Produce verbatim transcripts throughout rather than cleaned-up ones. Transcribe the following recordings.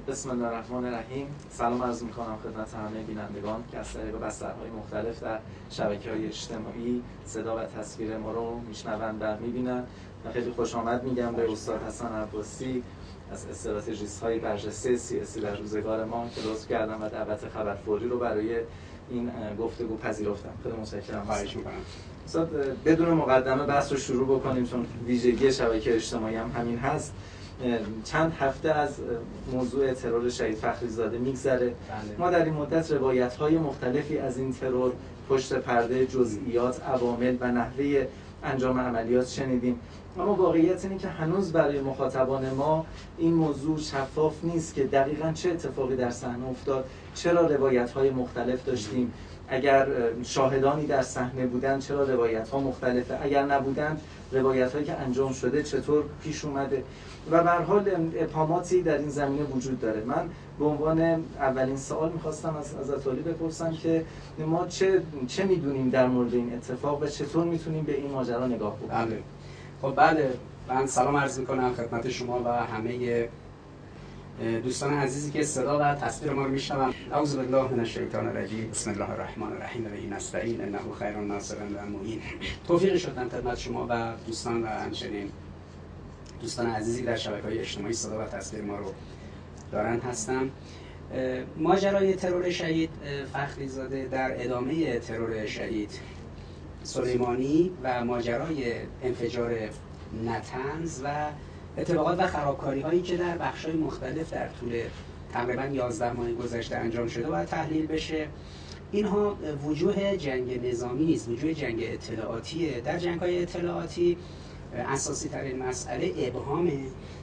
بسم الله الرحمن الرحیم. سلام عرض میکنم خدمت همه بینندگان که از طریق بسترهای مختلف در شبکه‌های اجتماعی صدا و تصویر ما رو میشنوند و میبینن. و خیلی خوش آمد میگم به استاد حسن عباسی از استراتژیست های برجسته سیاسی در روزگار ما که لطف کردن و دعوت خبر فوری رو برای این گفتگو پذیرفتم. خیلی متشکرم. خواهش میکنم. استاد بدون مقدمه بحث رو شروع بکنیم چون ویژگی شبکه اجتماعی هم همین هست. چند هفته از موضوع ترور شهید فخریزاده میگذره. ما در این مدت روایت‌های مختلفی از این ترور، پشت پرده، جزئیات، عوامل و نحوه انجام عملیات شنیدیم. اما واقعیت اینه که هنوز برای مخاطبان ما این موضوع شفاف نیست که دقیقاً چه اتفاقی در صحنه افتاد، چرا روایت‌های مختلف داشتیم، اگر شاهدانی در صحنه بودن چرا روایت‌ها مختلفه، اگر نبودن روایت‌هایی که انجام شده چطور پیش اومده و به هر حال ابهاماتی در این زمینه وجود داره. من به عنوان اولین سوال می‌خواستم از حضرت عالی بپرسم که ما چه چه می‌دونیم در مورد این اتفاق و چطور می‌تونیم به این ماجرا نگاه بکنیم. بله. خب بله، من سلام عرض می‌کنم خدمت شما و همه دوستان عزیزی که صدا و تصویر ما رو میشنون. اعوذ بالله من الشیطان الرجیم. بسم الله الرحمن الرحیم. و به نستعین انه خیر الناصر و المعین. توفیق شدن خدمت شما و دوستان و همچنین دوستان عزیزی در شبکه‌های اجتماعی صدا و تصویر ما رو دارن هستم. ماجرای ترور شهید فخریزاده در ادامه ترور شهید سلیمانی و ماجرای انفجار نطنز و اتفاقات و خرابکاری هایی که در بخش‌های مختلف در طول تقریباً یازده ماه گذشته انجام شده و تحلیل بشه. اینها وجوه جنگ نظامی نیست، وجوه جنگ اطلاعاتیه. در جنگ‌های اطلاعاتی اساسی ترین مسئله ابهامه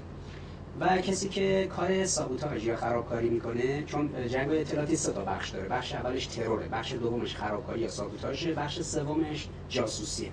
و کسی که کار سابوتاژ یا خرابکاری میکنه، چون جنگ اطلاعاتی سه تا بخش داره. بخش اولش تروره، بخش دومش خرابکاری یا سابوتاژه، بخش سومش جاسوسیه.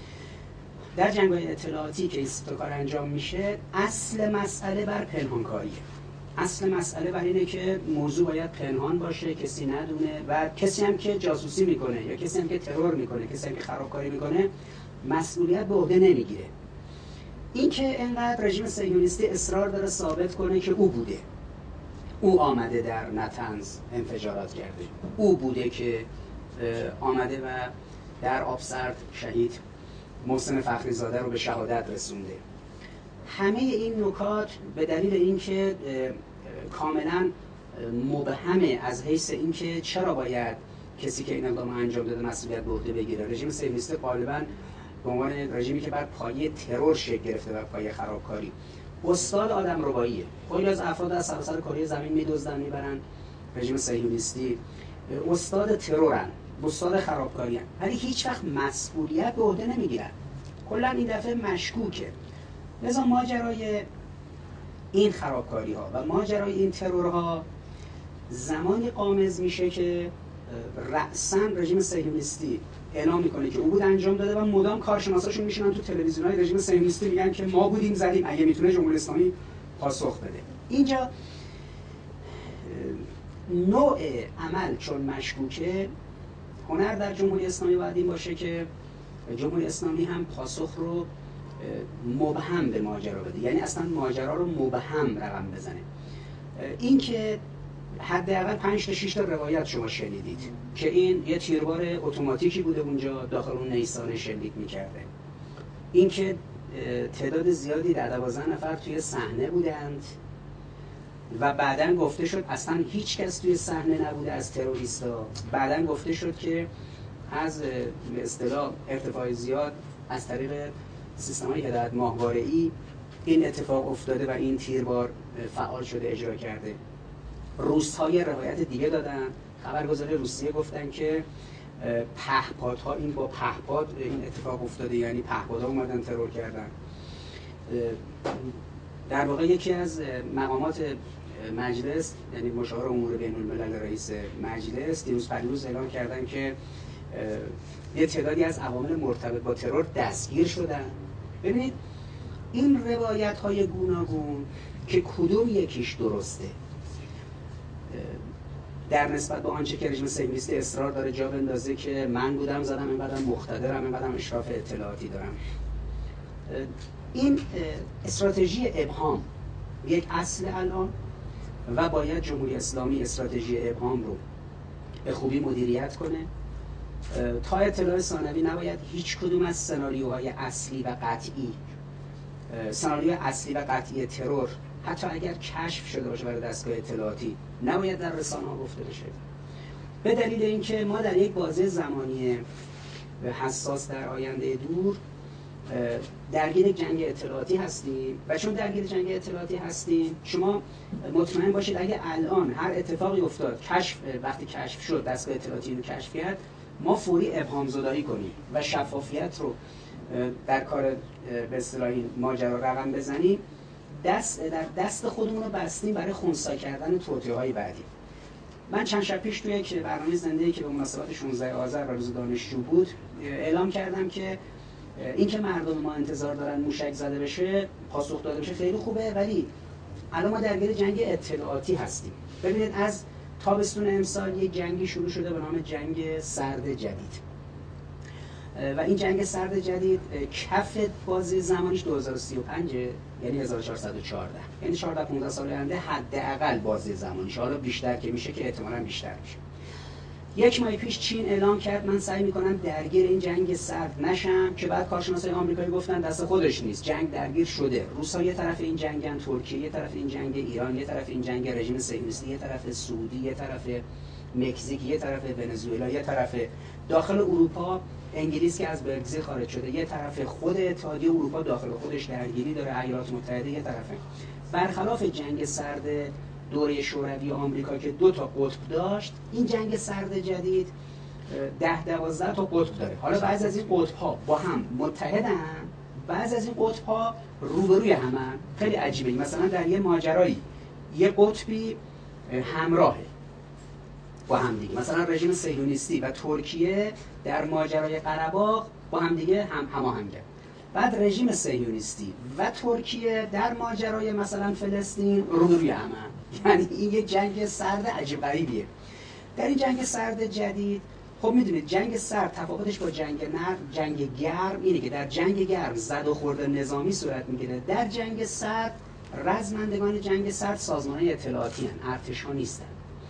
در جنگ‌های اطلاعاتی که این سه تا کار انجام میشه، اصل مسئله بر پنهانکاریه. اصل مسئله بر اینه که موضوع باید پنهان باشه، کسی ندونه و کسی هم که جاسوسی میکنه یا کسی هم که ترور میکنه، کسی هم که خرابکاری میکنه مسئولیت به عهده نمیگیره. این که اینقدر رژیم صهیونیستی اصرار داره ثابت کنه که او بوده، او آمده در نطنز انفجارات کرده، او بوده که آمده و در آبسرد شهید محسن فخریزاده رو به شهادت رسونده. همه این نکات به دلیل اینکه کاملا مبهمه از حیث اینکه چرا باید کسی که این اقدام انجام داده مسئولیت به عهده بگیره. رژیم صهیونیستی غالبا به عنوان رژیمی که بر پایه ترور شکل گرفته و پایه خرابکاری، استاد آدمرباییه. خیلی از افراد از سراسر کره زمین میدزدن میبرن. رژیم صهیونیستی استاد ترورن، استاد خرابکاری هن. ولی هیچ وقت مسئولیت به عهده نمیگیرن. کلا این دفعه مشکوکه. لذا ماجرای این خرابکاری ها و ماجرای این ترورها زمانی قامز میشه که رأساً رژیم صهیونیستی اعلام میکنه که او بود انجام داده و مدام کارشناساشون میشینن تو تلویزیون‌های رژیم صهیونیستی میگن که ما بودیم زدیم، اگه میتونه جمهوری اسلامی پاسخ بده. اینجا نوع عمل چون مشکوکه، هنر در جمهوری اسلامی باید این باشه که جمهوری اسلامی هم پاسخ رو مبهم به ماجرا بده، یعنی اصلا ماجرا رو مبهم رقم بزنه. این که حداقل پنج تا شش تا روایت شما شنیدید که این یه تیربار اتوماتیکی بوده اونجا داخل اون نیسان شلیک میکرده. این که تعداد زیادی در دوازده نفر توی صحنه بودند و بعداً گفته شد اصلا هیچ کس توی صحنه نبوده از تروریستا. بعداً گفته شد که از به اصطلاح ارتفاع زیاد از طریق سیستم‌های هدایت ماهواره‌ای این اتفاق افتاده و این تیربار فعال شده، اجرا کرده. روس‌ها یه روایت دیگه دادن، خبرگزاری روسیه گفتن که پهپادها این با پهپاد این اتفاق افتاده، یعنی پهپادها اومدن ترور کردن. در واقع یکی از مقامات مجلس، یعنی مشاور امور بین الملل رئیس مجلس، دیروز پریروز اعلام کردن که یه تعدادی از عوامل مرتبط با ترور دستگیر شدن. ببینید این روایت‌های گوناگون که کدوم یکیش درسته در نسبت به آنچه که رژیم صهیونیستی اصرار داره جا بندازه که من بودم زدم، اینقدرم مقتدرم، اینقدرم اشراف اطلاعاتی دارم. این استراتژی ابهام یک اصل الان و باید جمهوری اسلامی استراتژی ابهام رو به خوبی مدیریت کنه. تا اطلاع ثانوی نباید هیچ کدوم از سناریوهای اصلی و قطعی سناریوی اصلی و قطعی ترور حتی اگر کشف شده باشه برای دستگاه اطلاعاتی نباید در رسانه‌ها گفته بشه، به دلیل اینکه ما در یک بازه زمانی حساس در آینده دور درگیر جنگ اطلاعاتی هستیم و چون درگیر جنگ اطلاعاتی هستیم شما مطمئن باشید اگه الان هر اتفاقی افتاد، کشف وقتی کشف شد دستگاه اطلاعاتی رو کشف کرد، ما فوری ابهام زدایی کنیم و شفافیت رو در کار به اصطلاح این ماجرا رقم بزنیم، دست در دست خودمون رو بستیم برای خنثی کردن توطئه‌های بعدی. من چند شب پیش توی یک برنامه زنده‌ای که به مناسبت شانزده آذر و روز دانشجو بود اعلام کردم که این که مردم ما انتظار دارن موشک زده بشه، پاسخ داده بشه خیلی خوبه، ولی الان ما درگیر جنگ اطلاعاتی هستیم. ببینید از تابستون امسال یک جنگی شروع شده به نام جنگ سرد جدید و این جنگ سرد جدید کف بازی زمانیش دو هزار و سی و پنج، یعنی هزار و چهارصد و چهارده، یعنی چهارده پانزده سال آینده حداقل بازی زمانیش، حالا بیشتر که میشه که احتمالاً بیشتر میشه. یک ماه پیش چین اعلام کرد من سعی میکنم درگیر این جنگ سرد نشم، که بعد کارشناسای آمریکایی گفتن دست خودش نیست، جنگ درگیر شده. روسا یه طرف این جنگن، ترکیه یه طرف این جنگ، ایران یه طرف این جنگ رژیم صهیونیستی، یه طرف سعودی، یه طرف مکزیک، یه طرف ونزوئلا، یه طرف داخل اروپا انگلیس که از برگزیت خارج شده، یه طرف خود اتحادیه اروپا داخل خودش درگیری داره، ایالات متحده یه طرفه. برخلاف جنگ سرد دوره شوروی و آمریکا که دو تا قطب داشت، این جنگ سرد جدید ده دوازده تا قطب داره. حالا بعضی از این قطب ها با هم متحدن، بعضی از این قطب ها روبروی همن. خیلی عجیبه. مثلا در یه ماجرایی یه قطبی همراهه با هم دیگه، مثلا رژیم صهیونیستی و ترکیه در ماجرای قره‌باغ با هم دیگه هم هماهنگن. بعد رژیم صهیونیستی و ترکیه در ماجرای مثلا فلسطین روبروی همن. یعنی این یه جنگ سرد عجیب غریبیه. در این جنگ سرد جدید خب میدونید جنگ سرد تفاوتش با جنگ نرم، جنگ گرم اینه که در جنگ گرم زد و خورد نظامی صورت میگیره. در جنگ سرد رزمندگان جنگ سرد سازمان‌های اطلاعاتی هستند، ارتش‌ها نیستن.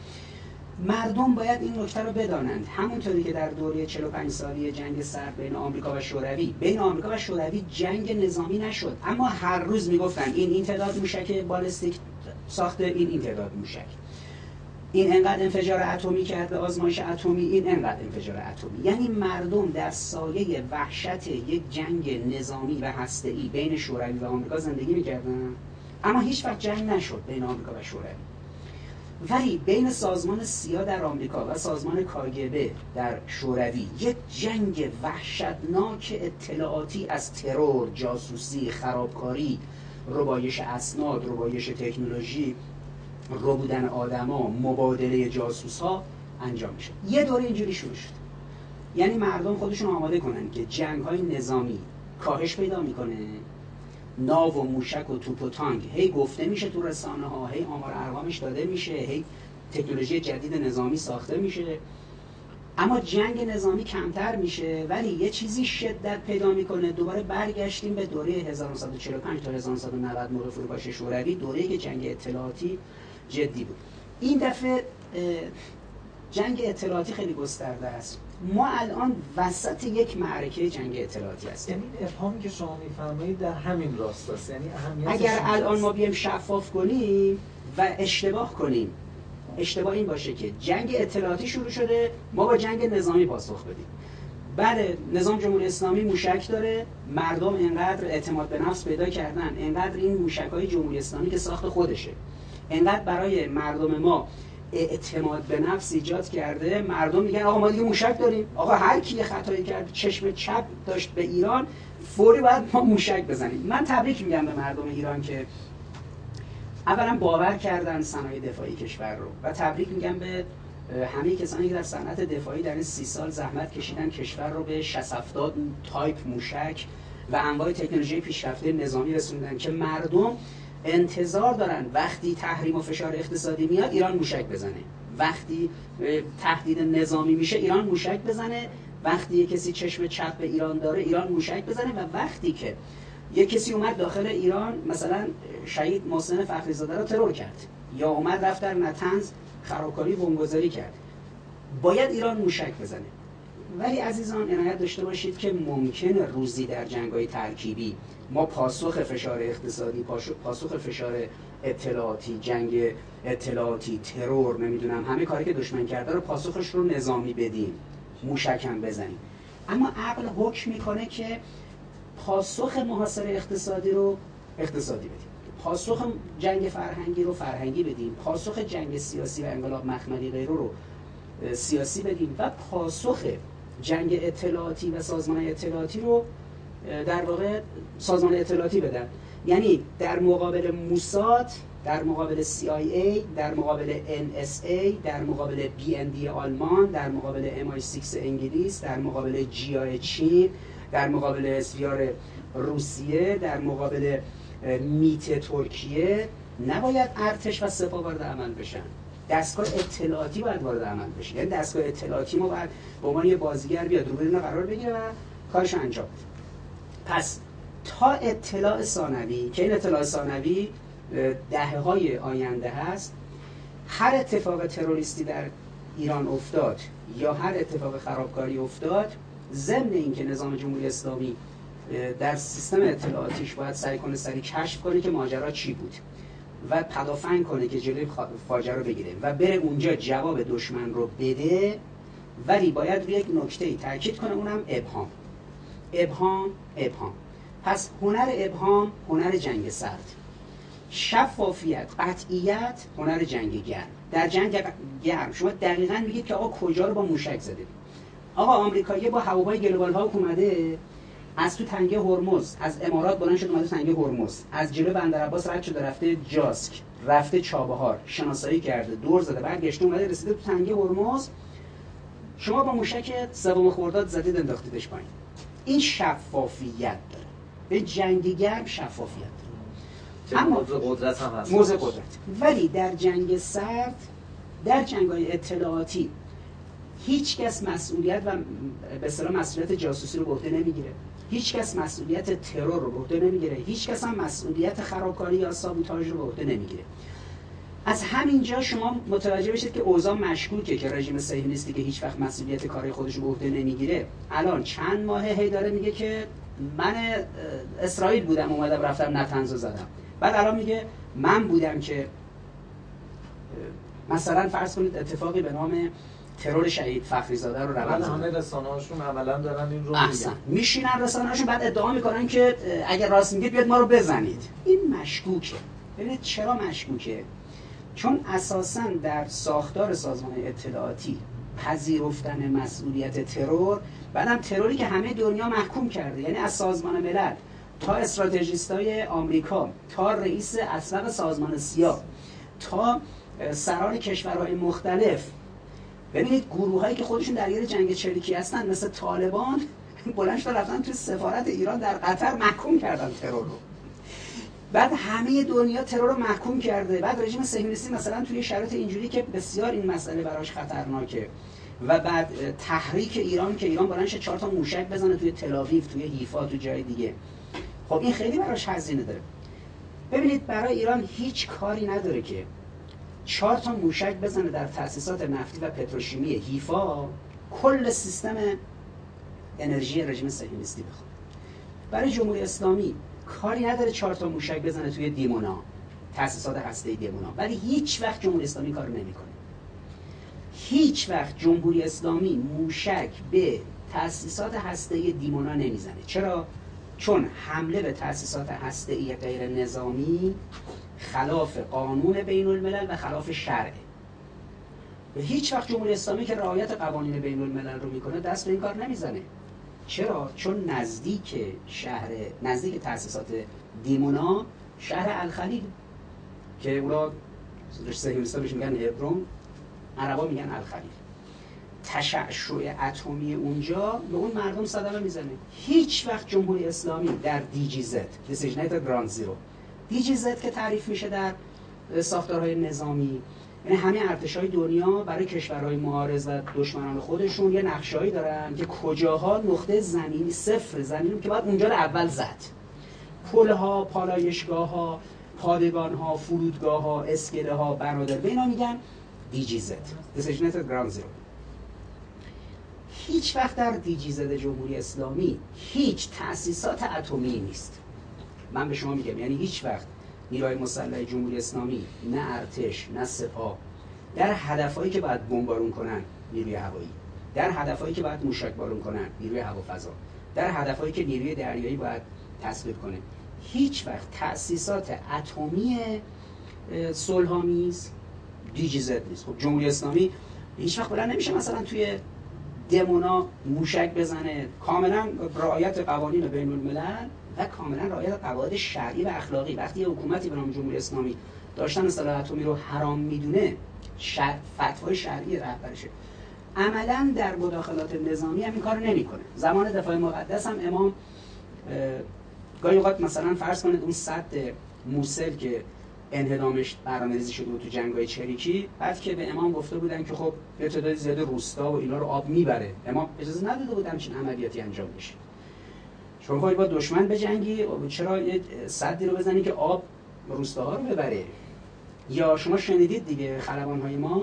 مردم باید این نکته رو بدانند. همونطوری که در دوره چهل و پنج سالی جنگ سرد بین آمریکا و شوروی، بین آمریکا و شوروی جنگ نظامی نشد، اما هر روز میگفتن این این تعداد موشک بالستیک ساخته، این این تعداد موشک، این انقدر انفجار اتمی کرد به آزمایش اتمی، این انقدر انفجار اتمی. یعنی مردم در سایه وحشت یک جنگ نظامی و هسته‌ای بین شوروی و آمریکا زندگی می‌کردن، اما هیچ وقت جنگ نشد بین آمریکا و شوروی. ولی بین سازمان سیا در آمریکا و سازمان کاگبه در شوروی یک جنگ وحشتناک اطلاعاتی از ترور، جاسوسی، خرابکاری، ربایش اسناد، ربایش تکنولوژی، ربودن آدما، مبادله جاسوس‌ها انجام میشه. یه دوره اینجوری شروع شد. یعنی مردم خودشون آماده کنن که جنگ‌های نظامی کاهش پیدا میکنه، ناو و موشک و توپ و تانک هی گفته میشه تو رسانه ها، هی آمار ارقامش داده میشه، هی تکنولوژی جدید نظامی ساخته میشه، اما جنگ نظامی کمتر میشه. ولی یه چیزی شدت پیدا میکنه. دوباره برگشتیم به دوره هزار و نهصد و چهل و پنج تا هزار و نهصد و نود موقع فروپاشی شوروی، دوره‌ای که جنگ اطلاعاتی جدی بود. این دفعه جنگ اطلاعاتی خیلی گسترده است. ما الان وسط یک معرکه جنگ اطلاعاتی هستیم. یعنی ابهامی که شما میفرمایید در همین راستاست. یعنی اهمیتش اگر الان ما بیایم شفاف کنیم و اشتباه کنیم، اشتباه این باشه که جنگ اطلاعاتی شروع شده، ما با جنگ نظامی پاسخ بدیم. بله، نظام جمهوری اسلامی موشک داره، مردم اینقدر اعتماد به نفس پیدا کردن، اینقدر این موشک‌های جمهوری اسلامی که ساخت خودشه، اینقدر برای مردم ما اعتماد به نفس ایجاد کرده، مردم میگن آقا ما دیگه موشک داریم، آقا هر کی خطایی کرد چشم چپ داشت به ایران فوری باید ما موشک بزنیم. من تبریک میگم به مردم ایران که اولا باور کردن صنایع دفاعی کشور رو و تبریک میگم به همه کسانی که در صنعت دفاعی در این سی سال زحمت کشیدن کشور رو به شصت هفتاد تایپ موشک و انواع تکنولوژی پیشرفته نظامی رسوندن که مردم انتظار دارن وقتی تحریم و فشار اقتصادی میاد ایران موشک بزنه، وقتی تهدید نظامی میشه ایران موشک بزنه، وقتی کسی چشم چپ به ایران داره ایران موشک بزنه، و وقتی که یک کسی اومد داخل ایران مثلا شهید محسن فخری زاده رو ترور کرد یا اومد رفت در نتنز خرابکاری بمبگذاری کرد. باید ایران موشک بزنه. ولی عزیزان عنایت داشته باشید که ممکنه روزی در جنگ‌های ترکیبی ما پاسخ فشار اقتصادی، پاسخ فشار اطلاعاتی، جنگ اطلاعاتی، ترور، نمیدونم همه کاری که دشمن کرده رو پاسخش رو نظامی بدیم، موشک هم بزنیم. اما عقل حکم میکنه که پاسخ محاصره اقتصادی رو اقتصادی بدیم، پاسخ جنگ فرهنگی رو فرهنگی بدیم، پاسخ جنگ سیاسی و انقلاب مخملی غیره رو سیاسی بدیم و پاسخ جنگ اطلاعاتی و سازمان اطلاعاتی رو در واقع سازمان اطلاعاتی بدن. یعنی در مقابل موساد، در مقابل سی آی ای، در مقابل ان اس ای، در مقابل بی ان دی آلمان، در مقابل ام آی سیکس انگلیس، در مقابل جی آی چین، در مقابل اس وی آر روسیه، در مقابل میت ترکیه نباید ارتش و سپاه وارد عمل بشن. دستگاه اطلاعاتی باید وارد عمل بشه. یعنی دستگاه اطلاعاتی ما باید به عنوان یه بازیگر بیاد روبروی اینا قرار بگیره و کارش انجام بده. پس تا اطلاع ثانوی که این اطلاع ثانوی دهه‌های آینده هست، هر اتفاق تروریستی در ایران افتاد یا هر اتفاق خرابکاری افتاد، ضمن اینکه نظام جمهوری اسلامی در سیستم اطلاعاتیش باید سعی کنه سریع کشف کنه که ماجرا چی بود و پدافند کنه که جلوی فاجعه رو بگیره و بره اونجا جواب دشمن رو بده، ولی باید روی یک نکته‌ای تاکید کنه، اونم ابهام. ابهام ابهام پس هنر ابهام هنر جنگ سرد، شفافیت قطعیت هنر جنگ گرم. در جنگ گرم شما دقیقاً میگید که آقا کجا رو با موشک زدید. آقا آمریکایی با هواپیمای گلوبال ها اومده از تو تنگه هرمز، از امارات بلند شد اومده تنگه هرمز، از جلو بندر عباس رد شده رفته جاسک، رفته چابهار، شناسایی کرده، دور زده، برگشته اومده رسیده تو تنگه هرمز. شما با موشک سوم خرداد زدید انداختیدش پایین. این شفافیت داره. به جنگ گرم شفافیت داره. اما موضوع قدرت هم هست. موضوع قدرت. ولی در جنگ سرد، در جنگ‌های اطلاعاتی هیچ کس مسئولیت و به اصطلاح مسئولیت جاسوسی رو به عهده نمیگیره. هیچ کس مسئولیت ترور رو به عهده نمیگیره. هیچ کس هم مسئولیت خرابکاری یا سابوتاژ رو به عهده نمیگیره. از همینجا شما متوجه بشید که اوضاع مشکوکه که رژیم صهیونیستی که هیچ وقت مسئولیت کارهای خودش رو به عهده نمیگیره، الان چند ماهه هی داره میگه که من اسرائیل بودم اومدم رفتم نتنز رو زدم. بعد الان میگه من بودم که مثلا فرض کنید اتفاقی به نام ترور شهید فخری زاده رو روند زدن. همه رسانه‌هاشون عملاً دارن این رو میگن. میشینن رسانه‌هاشون بعد ادعا میکنن که اگر راست میگید بیاد ما رو بزنید. این مشکوکه. ببینید چرا مشکوکه؟ چون اساساً در ساختار سازمان اطلاعاتی پذیرفتن مسئولیت ترور، بعدم تروری که همه دنیا محکوم کرده، یعنی از سازمان ملل تا استراتژیستای آمریکا تا رئیس اسبق سازمان سیا تا سران کشورهای مختلف. ببینید گروهایی که خودشون درگیر جنگ چریکی هستن مثل طالبان بلند شدن رفتن توی سفارت ایران در قطر محکوم کردن ترور رو. بعد همه دنیا ترور رو محکوم کرده. بعد رژیم صهیونیستی مثلا توی شرایط اینجوری که بسیار این مسئله براش خطرناکه و بعد تحریک ایران که ایران بلند شه چهار تا موشک بزنه توی تل‌آویو، توی حیفا، تو جای دیگه. خب این خیلی براش هزینه داره. ببینید برای ایران هیچ کاری نداره که چهار تا موشک بزنه در تأسیسات نفتی و پتروشیمی حیفا، کل سیستم انرژی رژیم صهیونیستی بخواد. برای جمهوری اسلامی کاری نداره چهار تا موشک بزنه توی دیمونا، تأسیسات هسته‌ای دیمونا، ولی هیچ وقت جمهوری اسلامی کارو نمیکنه. هیچ وقت جمهوری اسلامی موشک به تأسیسات هسته‌ای دیمونا نمیزنه. چرا؟ چون حمله به تأسیسات هسته‌ای غیر نظامی خلاف قانون بین الملل و خلاف شرع. و هیچ وقت جمهوری اسلامی که رعایت قوانین بین الملل رو میکنه دست به این کار نمیزنه. چرا؟ چون نزدیک شهر نزدیک تأسیسات دیمونا شهر الخلیل که اونا صهیونیست‌ها بهش میگن هبرون، عربا میگن الخلیل. تشعشع اتمی اونجا به اون مردم صدمه میزنه. هیچ وقت جمهوری اسلامی در دی جی زد دیسیژنیت گراند زیرو، دی جی زد که تعریف میشه در ساختارهای نظامی، یعنی همه ارتش‌های دنیا برای کشورهای معارض و دشمنان خودشون یه نقشه‌ای دارن که کجاها نقطه زمینی صفر زمینی که باید اونجا رو اول زد. پل‌ها، پالایشگاه‌ها، پادگان ها، فرودگاه ها، اسکله ها، بنادر، به اینا میگن دی جی زد Designated Ground Zero. هیچ وقت در دی جی زد جمهوری اسلامی هیچ تأسیسات اتمی نیست. من به شما میگم یعنی هیچ وقت نیروهای مسلح جمهوری اسلامی، نه ارتش، نه سپاه، در هدفهایی که باید بمبارون کنن نیروی هوایی، در هدفهایی که باید موشک بارون کنن نیروی هوافضا، در هدفهایی که نیروی دریایی باید تصویب کنه، هیچ وقت تأسیسات اتمی صلح‌آمیز دی جی زد نیست. خب جمهوری اسلامی هیچ وقت بلند نمیشه مثلا توی دمونا موشک بزنه، کاملا رعایت قوانین بین الملل و کاملا رعایت قواعد شرعی و اخلاقی. وقتی یه حکومتی به نام جمهوری اسلامی داشتن سلاح اتمی رو حرام میدونه، شر... فتوای شرعی رهبرشه، عملا در مداخلات نظامی هم این کارو نمیکنه. زمان دفاع مقدس هم امام گاهی اوقات مثلا فرض کنید اون سد موصل که انهدامش برنامه‌ریزی شده بود تو جنگ‌های چریکی، بعد که به امام گفته بودن که خب یه تعداد زیاد روستا و اینا رو آب میبره، امام اجازه نداده بود همچین عملیاتی انجام بشه. شما خواهی با دشمن بجنگی، چرا یه سدی رو بزنی که آب روستاها رو ببره؟ یا شما شنیدید دیگه خلبان‌های ما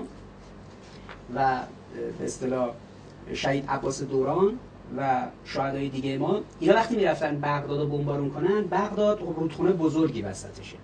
و به اصطلاح شهید عباس دوران و شهدای دیگه ما، اینا وقتی میرفتن بغداد رو بمبارون کنن، بغداد رودخونه بزرگی وسطشه،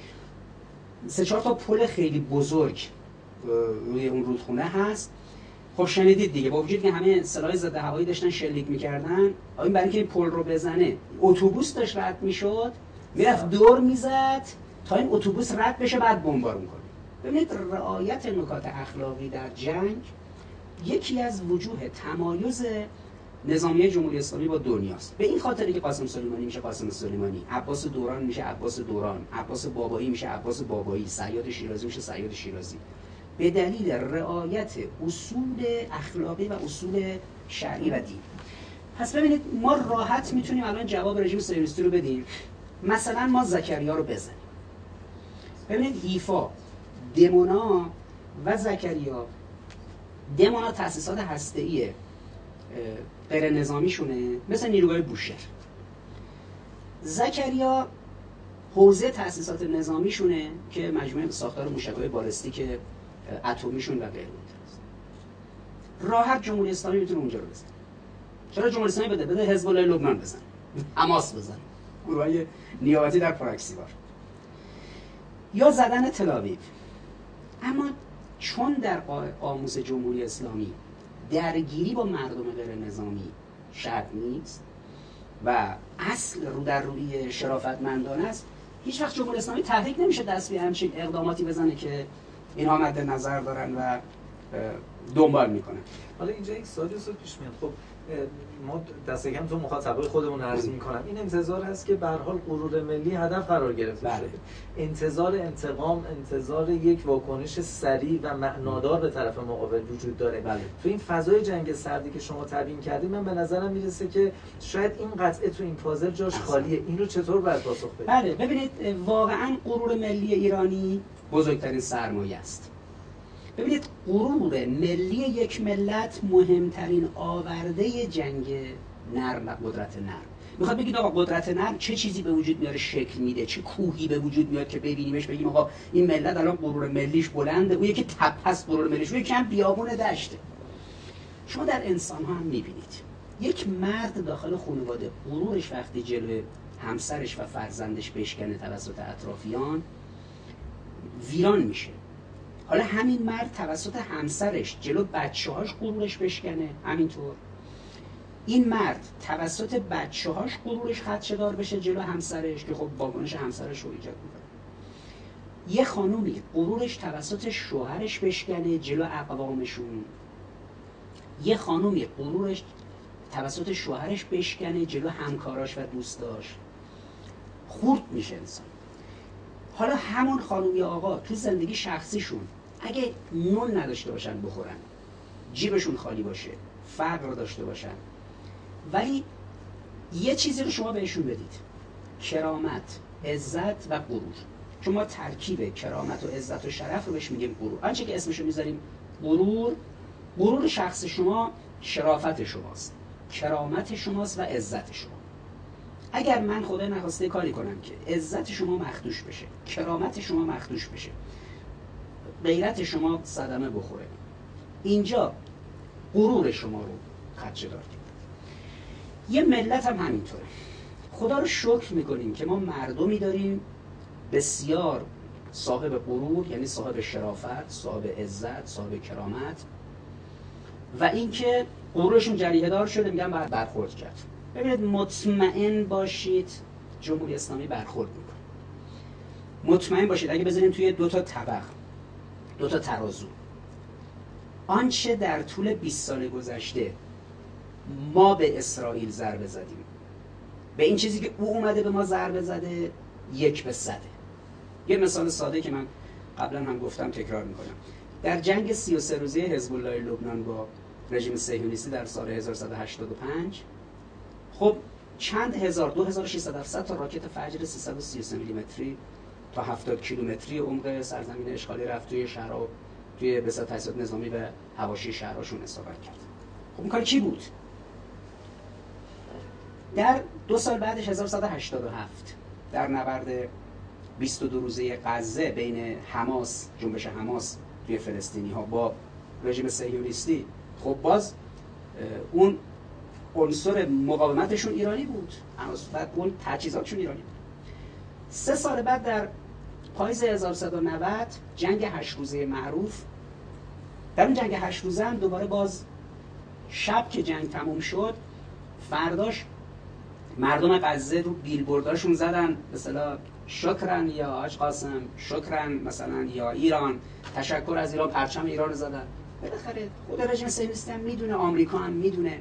سه چهار تا پل خیلی بزرگ روی اون رودخونه هست. خب شنیدید دیگه، با وجود که همه سلاح ضد هوایی داشتن شلیک میکردن، این برای اینکه این پل رو بزنه اتوبوس داشت رد میشد، میرفت دور میزد تا این اتوبوس رد بشه بعد بمبارون کنه. ببینید رعایت نکات اخلاقی در جنگ یکی از وجوه تمایز نظامیه جمهوری اسلامی با دنیاست. به این خاطری که قاسم سلیمانی میشه قاسم سلیمانی، عباس دوران میشه عباس دوران، عباس بابایی میشه عباس بابایی، صیاد شیرازی میشه صیاد شیرازی، به دلیل رعایت اصول اخلاقی و اصول شرعی و دین. پس ببینید ما راحت میتونیم الان جواب رژیم صهیونیستی رو بدیم. مثلا ما زکریا رو بزنیم. ببینید ایفا، دمونا و زکریا، دمونا تأسیسات هسته‌ای غیر نظامیشونه مثل نیروگاه بوشهر، زکریا حوزه تأسیسات نظامیشونه که مجموعه ساختار موشک‌های بالستیک اتمیشون و غیره است. راحت جمهوری اسلامی میتونه اونجا رو بزنه. چرا جمهوری اسلامی بده؟ بده حزب الله لبنان بزنه، حماس بزنه، گروه‌های نیابتی در پراکسیوار، یا زدن تل‌آویو. اما چون در قاموس جمهوری اسلامی درگیری با مردم غیر نظامی شرط نیست و اصل رو در روی شرافتمندانه است، هیچ وقت جمهوری اسلامی تحریک نمیشه دست به همچین اقداماتی بزنه که اینها مد نظر دارن و دنبال میکنن. حالا اینجا یک سوالی پیش میاد. خب ما دست کم تو مخاطبای خودمون عرض میکنم، این انتظار هست که به هر حال غرور ملی هدف قرار گرفته شده. انتظار انتقام، انتظار یک واکنش سریع و معنادار به طرف مقابل وجود داره. بله. تو این فضای جنگ سردی که شما تبیین کردید، من به نظرم میرسه که شاید این قطعه تو این پازل جاش خالیه. این رو چطور باید پاسخ بدید؟ بله، ببینید واقعا غرور ملی ایرانی بزرگترین سرمایه است. ببینید غرور ملی یک ملت مهمترین آورده جنگ نرم و قدرت نرم. میخواد بگید آقا قدرت نرم چه چیزی به وجود میاره شکل میده، چه کوهی به وجود میاد که ببینیمش بگیم آقا این ملت الان غرور ملیش بلنده، اون یکی تپه است غرور ملیش، اون یکی هم بیابون دشته. شما در انسان ها هم میبینید یک مرد داخل خانواده غرورش وقتی جلوی همسرش و فرزندش بشکنه توسط اطرافیان ویران میشه. حالا همین مرد توسط همسرش جلو بچه‌هاش غرورش بشکنه، همینطور این مرد توسط بچه‌هاش غرورش خدشه‌دار بشه جلو همسرش که خب واکنش همسرش رو ایجاد میکنه. یه خانومی غرورش توسط شوهرش بشکنه جلو اقوامشون، یه خانومی غرورش توسط شوهرش بشکنه جلو همکاراش و دوستاش، خورد میشه انسان. حالا همون خانوم یا آقا تو زندگی شخصیشون اگه نون نداشته باشن بخورن، جیبشون خالی باشه، فقر داشته باشن، ولی یه چیزی رو شما بهشون بدید، کرامت، عزت و غرور. چون ما ترکیب کرامت و عزت و شرف رو بهش میگیم غرور. آنچه که اسمشو میذاریم غرور، غرور شخص شما شرافت شماست، کرامت شماست و عزت شما. اگر من خدا نخواسته کاری کنم که عزت شما مخدوش بشه، کرامت شما مخدوش بشه، غیرت شما صدمه بخوره، اینجا غرور شما رو خدشه دار کرد. یه ملت هم همینطوره. خدا رو شکر میکنیم که ما مردمی داریم بسیار صاحب غرور، یعنی صاحب شرافت، صاحب عزت، صاحب کرامت، و اینکه غرورشون جریحه دار شده، میگن باید برخورد کرد. ببینید مطمئن باشید جمهوری اسلامی برخورد میکنه. مطمئن باشید اگه بذاریم توی دو تا طبق، دو تا ترازو، آنچه در طول بیست سال گذشته ما به اسرائیل ضربه زدیم به این چیزی که او اومده به ما ضربه زده، یک به صده. یه مثال ساده که من قبلا هم گفتم تکرار میکنم. در جنگ سی و سه روزه حزب الله لبنان با رژیم صهیونیستی در سال هزار و سیصد و هشتاد و پنج، خب چند هزار، دو هزار و ششصد هفتصد تا راکت فجر سیصد و سی و سه میلیمتری تا هفتاد کیلومتری عمق سرزمین اشغالی رفت توی شهرها، توی به اصطلاح تجهیزات نظامی به حواشی شهرهاشون اصابت کرد. خب این کار کی بود؟ در دو سال بعدش هزار و سیصد و هشتاد و هفت در نبرد بیست و دو روزه غزه بین حماس، جنبش حماس توی فلسطینی ها با رژیم صهیونیستی، خب باز اون عنصر مقاومتشون ایرانی بود، بعد اون تجهیزاتشون ایرانی بود. سه سال بعد در پاییز هزار و سیصد و نود جنگ هشت روزه معروف، در اون جنگ هشت روزه هم دوباره باز شب که جنگ تموم شد، فرداش مردم غزه رو بیلبورداشون زدن به اصطلاح شکرن یا حاج قاسم، شکرن مثلا یا ایران، تشکر از ایران، پرچم ایران رو زدن. بالاخره خود رژیم صهیونیستی هم میدونه، آمریکا هم میدونه.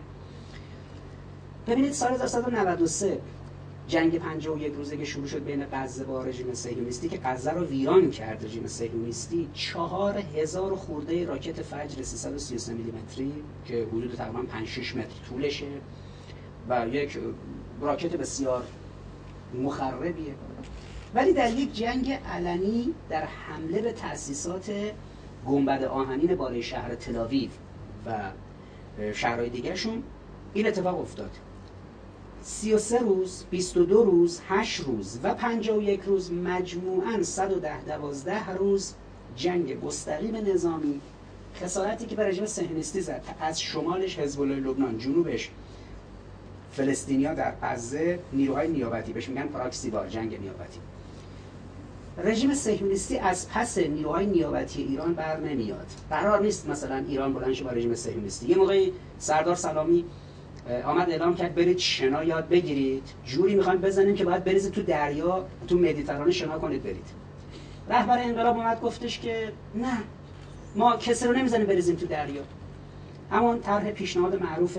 ببینید سال هزار و سیصد و نود و سه جنگ پنجاه و یک روزه که شروع شد بین غزه با رژیم صهیونیستی که غزه رو ویران کرد رژیم صهیونیستی، چهار هزار خورده راکت فجر سیصد و سی و سه میلیمتری که حدود تقریبا پنج شش متر طولشه و یک راکت بسیار مخربیه، ولی در یک جنگ علنی در حمله به تأسیسات گنبد آهنین بالای شهر تل‌آویو و شهرهای دیگرشون این اتفاق افتاد. سی و سه روز، بیست و دو روز، هشت روز و پنجاه و یک روز، مجموعاً صد و ده دوازده روز جنگ مستقیم نظامی، خسارتی که به رژیم صهیونیستی زد، از شمالش حزب الله لبنان، جنوبش فلسطینیا در غزه، نیروهای نیابتی، بهش میگن پراکسی وار، جنگ نیابتی. رژیم صهیونیستی از پس نیروهای نیابتی ایران بر نمیاد. قرار نیست مثلا ایران بلند شه با رژیم صهیونیستی. یه موقعی سردار سلامی آمد اعلام کرد برید شنا یاد بگیرید، جوری میخوایم بزنیم که باید بریزید تو دریا، تو مدیترانه شنا کنید برید. رهبر انقلاب اومد گفتش که نه، ما کسی رو نمیزنیم بریزیم تو دریا. همون طرح پیشنهاد معروف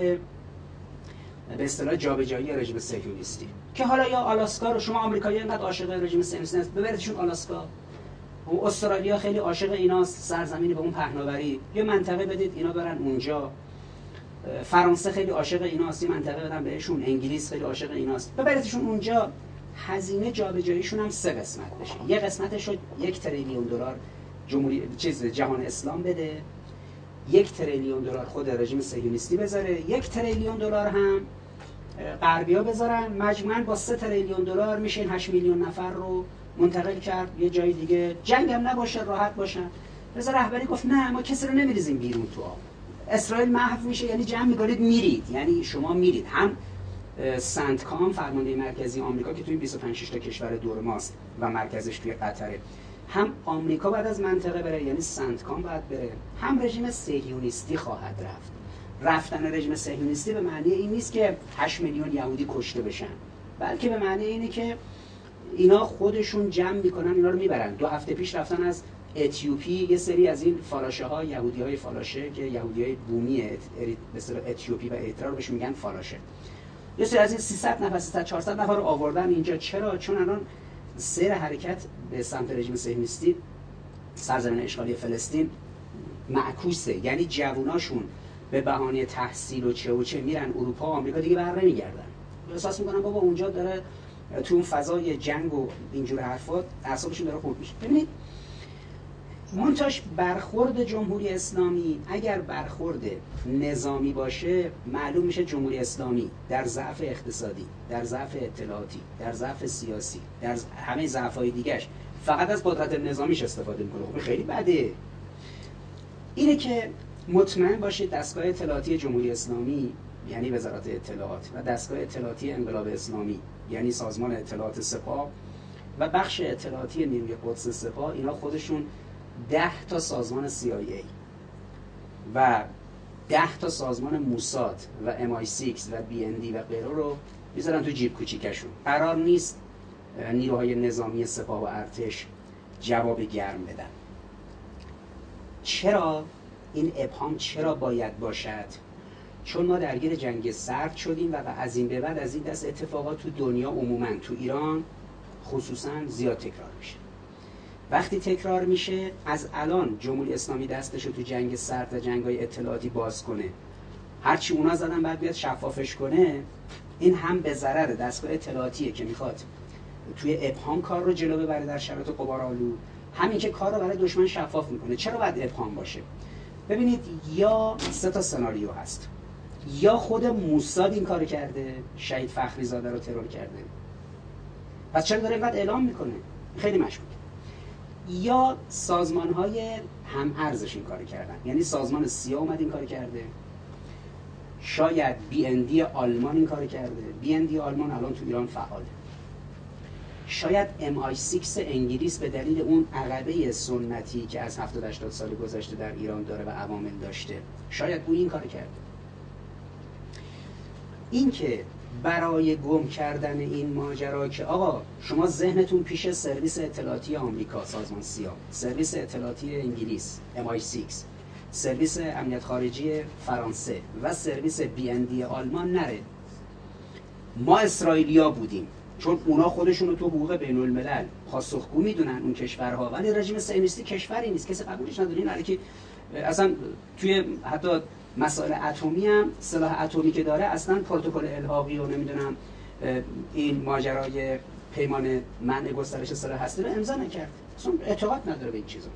به اصطلاح جابجایی رژیم صهیونیستی که حالا یا آلاسکا رو، شما آمریکایی اینقدر عاشق رژیم صهیونیستی هست، ببریدشون آلاسکا. و استرالیا خیلی عاشق ایناست، سرزمینی به اون پهناوری، یه منطقه بدید اینا برن اونجا. فرانسه خیلی عاشق ایناست، یه منطقه بدن بهشون. انگلیس خیلی عاشق ایناست، ببریدشون اونجا. هزینه جابجاییشون هم سه قسمت بشه. یه قسمتش رو یک تریلیون دلار جمهوری چیز جهان اسلام بده، یک تریلیون دلار خود رژیم صهیونیستی بذاره، یک تریلیون دلار هم غربی‌ها بذارن. مجموعاً با سه تریلیون دلار میشه هشت میلیون نفر رو منتقل کرد یه جای دیگه، جنگ هم نباشه، راحت باشن. رضا رهبری گفت نه، ما کسی رو نمیریزیم بیرون تو آب. اسرائیل محو میشه، یعنی جمع می‌کنید میرید، یعنی شما میرید. هم سنتکام فرمانده مرکزی آمریکا که توی بیست و پنج تا کشور دور ماست و مرکزش توی قطره، هم آمریکا بعد از منطقه بره، یعنی سنتکام باید بره، هم رژیم صهیونیستی خواهد رفت. رفتن رژیم صهیونیستی به معنی این نیست که هشت میلیون یهودی کشته بشن، بلکه به معنی اینه که اینا خودشون جمع میکنن، اینا رو میبرن. دو هفته پیش رفتن از اتیوپی یه سری از این فالاشه ها، یهودی های فالاشه که یهودی های بومی مثل اتیوپی و اریتره رو بهش میگن فالاشه، یه سری از این سیصد نفر سیصد چهارصد نفر رو آوردن اینجا. چرا؟ چون الان سیر حرکت به سمت رژیم صهیونیستی سرزمین اشغالی فلسطین معکوسه، یعنی جووناشون به بهانه تحصیل و چه و چه میرن اروپا و آمریکا، دیگه بر نمیگردن. احساس میکنن بابا اونجا داره تو اون فضای جنگ و اینجور حرفات اعصابشون داره خورد میشه. ببینید منتاش برخورد جمهوری اسلامی اگر برخورد نظامی باشه معلوم میشه جمهوری اسلامی در ضعف اقتصادی، در ضعف اطلاعاتی، در ضعف سیاسی، در همه ضعف‌های دیگه‌اش فقط از قدرت نظامیش استفاده میکنه. خب خیلی بده. اینه که مطمئن باشید دستگاه اطلاعاتی جمهوری اسلامی یعنی وزارت اطلاعات و دستگاه اطلاعاتی انقلاب اسلامی یعنی سازمان اطلاعات سپاه و بخش اطلاعاتی نیروی قدس سپاه، اینا خودشون ده تا سازمان سی آی ای و ده تا سازمان موساد و ام آی سیکس و بی ان دی و غیره رو میذارن تو جیب کوچیکشون. قرار نیست نیروهای نظامی سپاه و ارتش جواب گرم بدن. چرا این ابهام چرا باید باشد؟ چون ما درگیر جنگ سرد شدیم و از این به بعد از این دست اتفاقات تو دنیا عموما تو ایران خصوصا زیاد تکرار میشه. وقتی تکرار میشه از الان جمهوری اسلامی دستشو تو جنگ سرد و جنگ‌های اطلاعاتی باز کنه، هرچی اونا زدن بعد بیاد شفافش کنه، این هم به ضرر دستگاه اطلاعاتیه که میخواد توی ابهام کار رو جلو ببره در شرایط غبارآلود، همین که کار رو برای دشمن شفاف میکنه. چرا باید ابهام باشه؟ ببینید یا سه تا سناریو هست، یا خود موساد این کار کرده، شهید فخری زاده رو ترور کرده، پس چرا داره اینقدر اعلام میکنه؟ خیلی مشکوک. یا سازمان‌های هم ارزش این کار کردن، یعنی سازمان سیا اومد این کار کرده، شاید بی ان دی آلمان این کار کرده. بی ان دی آلمان الان تو ایران فعاله. شاید ام آی سیکس انگلیس به دلیل اون عقبه سنتی که از هفتاد هشتاد سال گذشته در ایران داره و عوامل داشته، شاید او این کار کرده. این که برای گم کردن این ماجرا که آقا شما ذهنتون پیش سرویس اطلاعاتی آمریکا، سازمان سیا، سرویس اطلاعاتی انگلیس ام آی سیکس، سرویس امنیت خارجی فرانسه و سرویس بی ان دی آلمان نره. ما اسرائیلیا بودیم چون اونا خودشون رو تو حقوق بین الملل پاسخگو میدونن اون کشورها، ولی رژیم صهیونیستی کشوری نیست، کسی قبولش نداره. این علیه که اصلا توی حتی مسائل اتمی هم سلاح اتمی که داره اصلا پروتکل الحاقی و نمیدونم این ماجرای پیمان منع گسترش سلاح هستی رو امضا نکرد، اصلا اعتقاد نداره به این چیزا.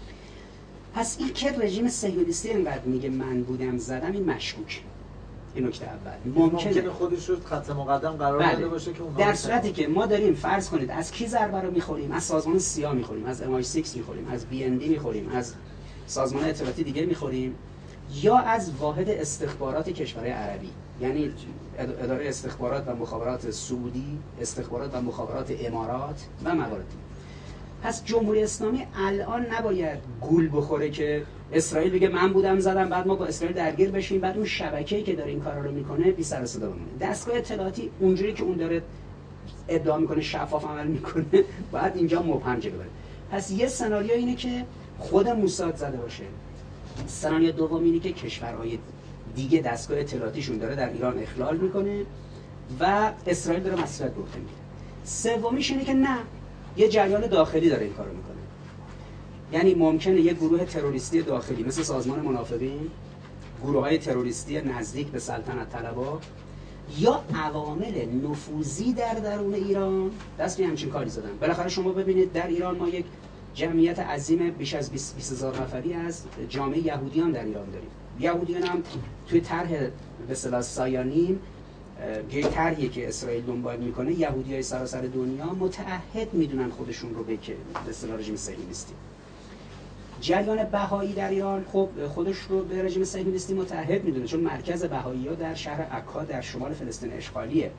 پس این که رژیم صهیونیستی اینقدر میگه من بودم زدم، این مشکوک. این نکته اول. ممکنه خودش رو خط مقدم قرار بله. داده باشه که اونها در صورتی که ما داریم فرض کنید از کی ضربه رو میخوریم؟ از سازمان سیا میخوریم، از ام آی سیکس میخوریم، از بی ان دی میخوریم، از سازمان اطلاعاتی دیگه میخوریم، یا از واحد استخبارات کشورهای عربی، یعنی اداره استخبارات و مخابرات سعودی، استخبارات و مخابرات امارات و موارد. پس جمهوری اسلامی الان نباید گول بخوره که اسرائیل بگه من بودم زدم، بعد ما با اسرائیل درگیر بشیم، بعد اون شبکه‌ای که داره این کارا رو میکنه بی سر و صدا بمونه. دستگاه اطلاعاتی اونجوری که اون داره ادعا میکنه شفاف عمل میکنه، بعد اینجا مبهم جلو بره. پس یه سناریو اینه که خود موساد زده باشه. سناریو دوم اینه که کشورهای دیگه دستگاه اطلاعاتیشون داره در ایران اخلال میکنه و اسرائیل داره مسئولیت به عهده میگیره. سومیش اینه که نه، یه جریان داخلی داره این کارو میکنه. یعنی ممکنه یه گروه تروریستی داخلی مثل سازمان منافقین، گروه‌های تروریستی نزدیک به سلطنت طلبها یا عوامل نفوذی در درون ایران دست به همچین کاری زدن. بالاخره شما ببینید در ایران ما یک جمعیت عظیم بیش از بیست هزار نفری از جامعه یهودیان در ایران داریم. یهودیان هم توی طرح به اصطلاح سایانیم، یه طرحی که اسرائیل دنبال میکنه، یهودیای سراسر دنیا متعهد میدونن خودشون رو به که به اصطلاح رژیم صهیونیستی. جریان بهایی در ایران خب خودش رو به رژیم صهیونیستی متعهد میدونه، چون مرکز بهایی‌ها در شهر عکا در شمال فلسطین اشغالیه.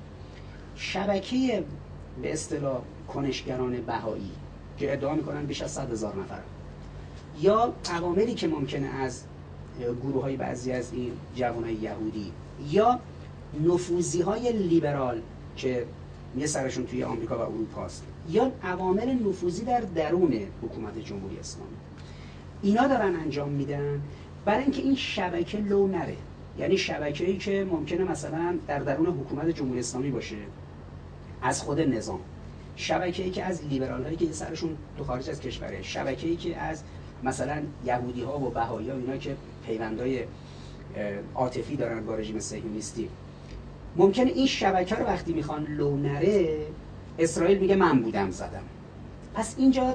شبکه به اصطلاح کنشگران بهایی که ادعا میکنن بیش از صد هزار نفر، یا عواملی که ممکنه از گروه‌های بعضی از این جوانای یهودی یا نفوذی‌های لیبرال که یه سرشون توی آمریکا و اروپا است، یا عوامل نفوذی در درون حکومت جمهوری اسلامی، اینا دارن انجام میدن برای اینکه این شبکه لو نره. یعنی شبکه‌ای که ممکنه مثلا در درون حکومت جمهوری اسلامی باشه از خود نظام، شبکه‌ای که از لیبرال‌هایی که سرشون تو خارج از کشوره، شبکه‌ای که از مثلا یهودی‌ها و بهائی‌ها، اینا که پیوندای عاطفی دارن با رژیم صهیونیستی، ممکنه این شبکه رو وقتی میخوان لو نره، اسرائیل میگه من بودم زدم. پس اینجا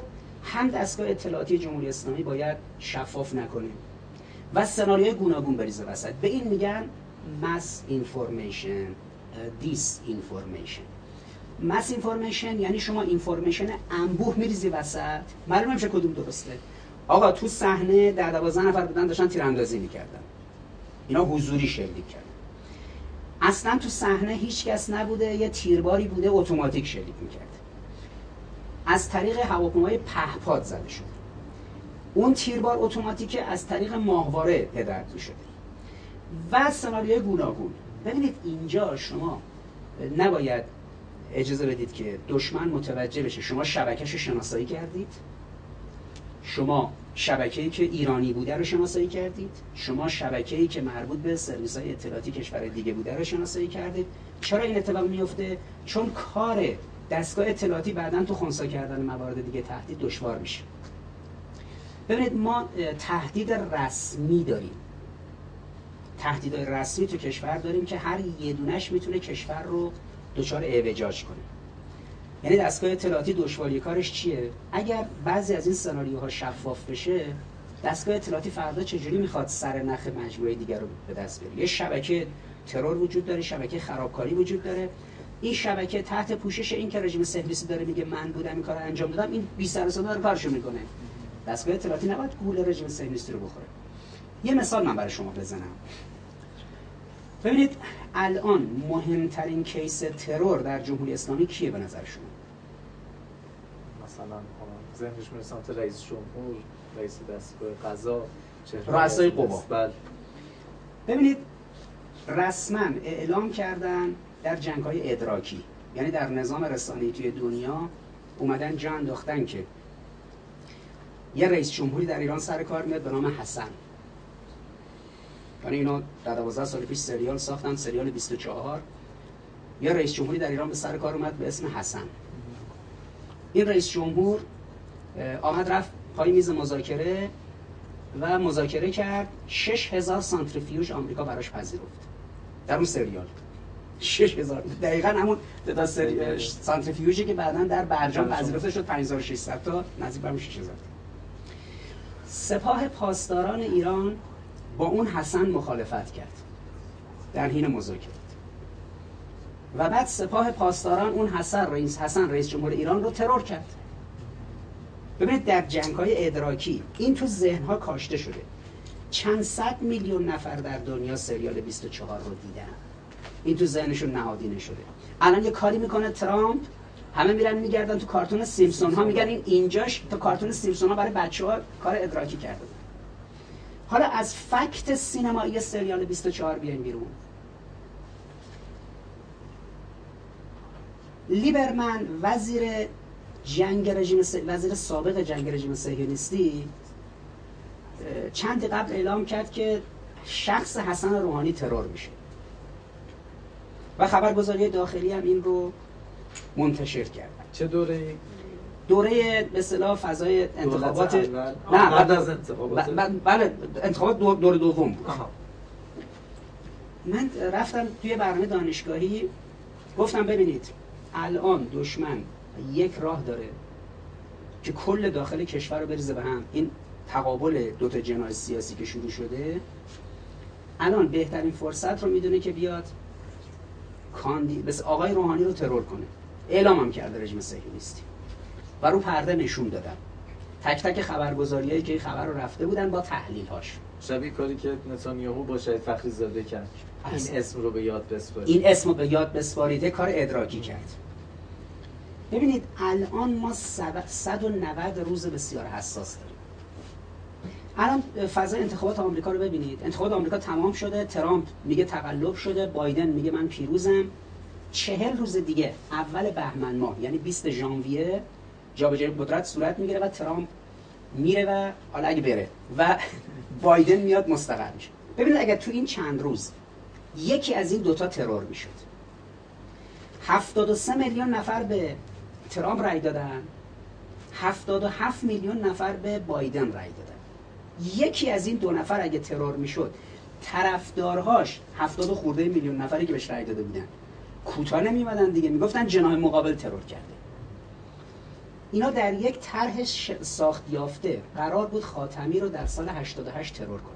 هم دستگاه اطلاعاتی جمهوری اسلامی باید شفاف نکنه و سناریوی گوناگون بریزه وسط. به این میگن mass information disinformation. mass information یعنی شما اینفورمیشن انبوه میریزی وسط، معلوم نمیشه کدوم درسته. آقا تو صحنه در دوازده نفر بودن داشتن تیراندازی میکردن، اینا حضوری شلیک کردن. اصلا تو صحنه هیچ کس نبوده، یه تیرباری بوده اتوماتیک شلیک میکرد. از طریق هواپیمای پهپاد زده شده. اون تیربار اتوماتیک از طریق ماهواره هدایت شده. و سناریوی گوناگون. ببینید اینجا شما نباید اجازه بدید که دشمن متوجه بشه شما شبکه‌شو شناسایی کردید، شما شبکه‌ای که ایرانی بوده رو شناسایی کردید، شما شبکه‌ای که مربوط به سرویس‌های اطلاعاتی کشور دیگه بوده رو شناسایی کردید. چرا این اتفاق میفته؟ چون کار دستگاه اطلاعاتی بعداً تو خنثی کردن موارد دیگه تهدید دشوار میشه. ببینید ما تهدید رسمی داریم، تهدیدهای رسمی تو کشور داریم که هر یه دونش میتونه کشور رو دچار اعوجاج کنه. یعنی دستگاه اطلاعاتی دشواری کارش چیه؟ اگر بعضی از این سناریوها شفاف بشه، دستگاه اطلاعاتی فردا چجوری میخواد سرنخ مجموعه دیگر رو به دست بیاره؟ یه شبکه ترور وجود داره، شبکه خرابکاری وجود داره. این شبکه تحت پوشش این که رژیم صهیونیستی داره میگه من بودم این کارو انجام دادم، این بی سر و صدا داره کارشو میکنه. دستگاه اطلاعاتی نباید گول رژیم صهیونیستی رو بخوره. یه مثال من برای شما بزنم. ببینید الان مهمترین کیس ترور در جمهوری اسلامی کیه به نظر شما؟ مثلا ذهنش میره سمت رئیس جمهور، رئیس دستگاه قضا، رؤسای قوا. بله. ببینید رسما اعلام کردن در جنگ‌های ادراکی، یعنی در نظام رسانه‌ای توی دنیا اومدن جا انداختن که یه رئیس جمهوری در ایران سر کار میاد به نام حسن. یعنی اینا در دوازده سال پیش سریال ساختن، سریال بیست و چهار. یه رئیس جمهوری در ایران به سر کار اومد به اسم حسن. این رئیس جمهور آمد رفت پای میز مذاکره و مذاکره کرد. شش هزار سانتریفیوژ آمریکا براش پذیرفت در اون سریال. شش هزار دقیقاً همون تعداد سانتریفیوژی که بعداً در برجام پذیرفته شد. پنج هزار و ششصد تا نزدیک به شش هزار. سپاه پاسداران ایران با اون حسن مخالفت کرد در حین مذاکرات و بعد سپاه پاسداران اون حسن رئیس حسن رئیس جمهور ایران رو ترور کرد. ببینید در جنگ‌های ادراکی این تو ذهن‌ها کاشته شده. چند صد میلیون نفر در دنیا سریال بیست و چهار رو دیدن، این تو ذهنشون نهادینه شده. الان یه کاری میکنه ترامپ، همه میرن میگردن تو کارتون سیمپسون ها میگن این اینجاش تو کارتون سیمپسون ها برای بچه‌ها کار ادراکی کرده. حالا از فکت سینمایی سریال بیست و چهار بیاین بیرون. لیبرمن وزیر جنگ رژیم س... وزیر سابق جنگ رژیم صهیونیستی چند قبل اعلام کرد که شخص حسن روحانی ترور میشه و خبرگزاری داخلی هم این رو منتشر کرد. چه دوره؟ دوره به اصطلاح فضای انتخابات نه بعد از انتخابات بله انتخابات دور, دور دوم بود. آها. من رفتم توی برنامه دانشگاهی گفتم ببینید الان دشمن یک راه داره که کل داخل کشور رو بریزه به هم. این تقابل دو تا جناح سیاسی که شروع شده الان بهترین فرصت رو میدونه که بیاد کاندی بس آقای روحانی رو ترور کنه. اعلام هم کرده رژیم صهیونیستی و رو پرده نشون دادم تک تک خبرگزاریایی که این خبر رو رفته بودن با تحلیل هاش. شبیه کاری که نتانیاهو با شهید فخری زاده کرد. این اسم رو به یاد بسپارید. این اسم رو به یاد بسپارید، کار ادراکی کرد. ببینید الان ما صد و نود روز بسیار حساس داریم. الان فضای انتخابات آمریکا رو ببینید. انتخابات آمریکا تمام شده، ترامپ میگه تقلب شده، بایدن میگه من پیروزم. چهل روز دیگه اول بهمن ماه یعنی بیست ژانویه جابجایی قدرت صورت میگیره و ترامپ میره و حالا اگه بره و بایدن میاد مستقر میشه. ببینید اگر تو این چند روز یکی از این دوتا ترور میشد، هفتاد و سه میلیون نفر به ترامپ رای دادن، هفتاد و هفت میلیون نفر به بایدن رای دادن. یکی از این دو نفر اگه ترور میشد، طرفدارهاش هفتاد و خورده میلیون نفری که بهش رای داده بودن کوتاه نمیومدن دیگه، میگفتن جناح مقابل ترور کرده. اینا در یک طرح ساخت یافته قرار بود خاتمی رو در سال هشتاد و هشت ترور کنه.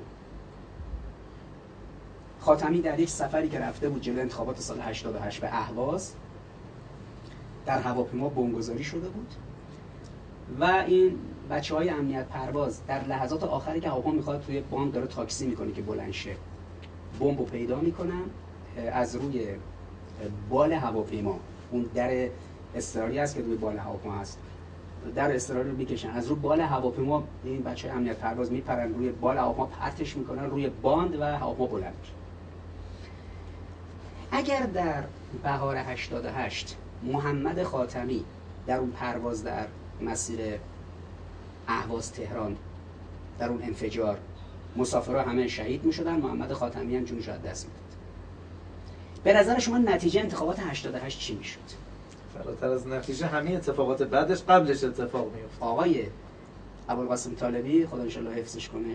خاتمی در یک سفری که رفته بود جلوی انتخابات سال هشتاد و هشت به اهواز، در هواپیما بمبگذاری شده بود و این بچه‌های امنیت پرواز در لحظات آخری که هواپیما میخواد توی باند داره تاکسی میکنه که بلند شه، بمبو پیدا میکنن، از روی بال هواپیما، اون در اضطراری هست که روی بال هواپیما هست، در اضطراری رو میکشن از روی بال هواپیما، این بچه امنیت پرواز میپرن روی بال هواپیما، پرتش میکنن روی باند و هواپیما بلند میشه. اگر در بهار هشتاد و هشت محمد خاتمی در اون پرواز در مسیر اهواز تهران در اون انفجار مسافرها همه شهید میشدن، محمد خاتمی هم جونش از دست میداد. به نظر شما نتیجه انتخابات هشتاد و هشت چی میشد؟ فراتر از نتیجه همه اتفاقات بعدش قبلش اتفاق میفته. آقای ابوالقاسم طالبی خدا ان شاءالله حفظش کنه،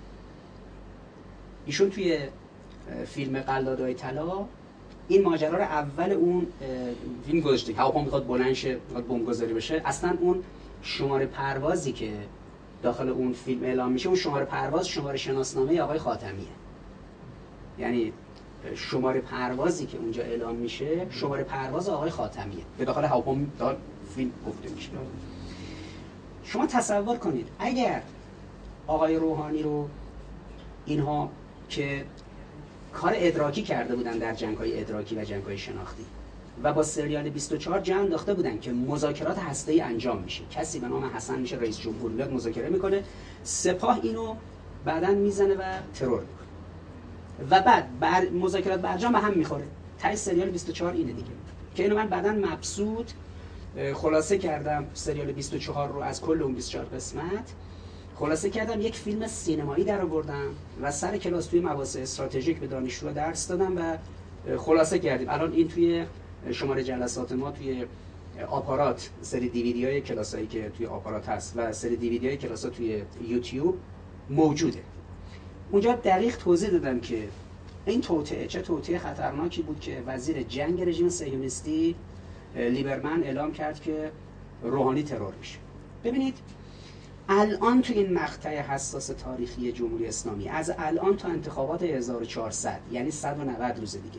ایشون توی فیلم قلادای طلا این ماجرا رو اول اون فیلم گذاشته که هواپیما میخواد بلند شه، میخواد بمبگذاری بشه. اصلا اون شماره پروازی که داخل اون فیلم اعلام میشه، اون شماره پرواز شماره شناسنامه آقای خاتمیه. یعنی شماره پروازی که اونجا اعلام میشه شماره پرواز آقای خاتمیه به داخل هواپیما داخل فیلم گفته میشه. شما تصور کنید اگر آقای روحانی رو اینها که کار ادراکی کرده بودن در جنگ‌های ادراکی و جنگ‌های شناختی و با سریال بیست و چهار جنگ انداخته بودن که مذاکرات هسته‌ای انجام میشه، کسی به نام حسن میشه رئیس جمهور، میاد مذاکره میکنه، سپاه اینو بعداً میزنه و ترور میکنه و بعد بر مذاکرات برجام به هم میخوره. تای سریال بیست و چهار اینه دیگه که اینو من بعداً مبسوط خلاصه کردم، سریال بیست و چهار رو از کل اون بیست و چهار قسمت خلاصه کردم، یک فیلم سینمایی در آوردم و سر کلاس توی مباحث استراتژیک به دانشجوها درس دادم و خلاصه کردیم. الان این توی شماره جلسات ما توی آپارات، سری دیویدی های کلاسایی که توی آپارات هست و سری دیویدی های کلاسا توی یوتیوب موجوده. اونجا دقیق توضیح دادم که این توطئه چه توطئه خطرناکی بود که وزیر جنگ رژیم صهیونیستی لیبرمن اعلام کرد که روحانی ترور میشه. ببینید الان تو این مقطع حساس تاریخی جمهوری اسلامی، از الان تا انتخابات هزار و چهارصد یعنی صد و نود روز دیگه،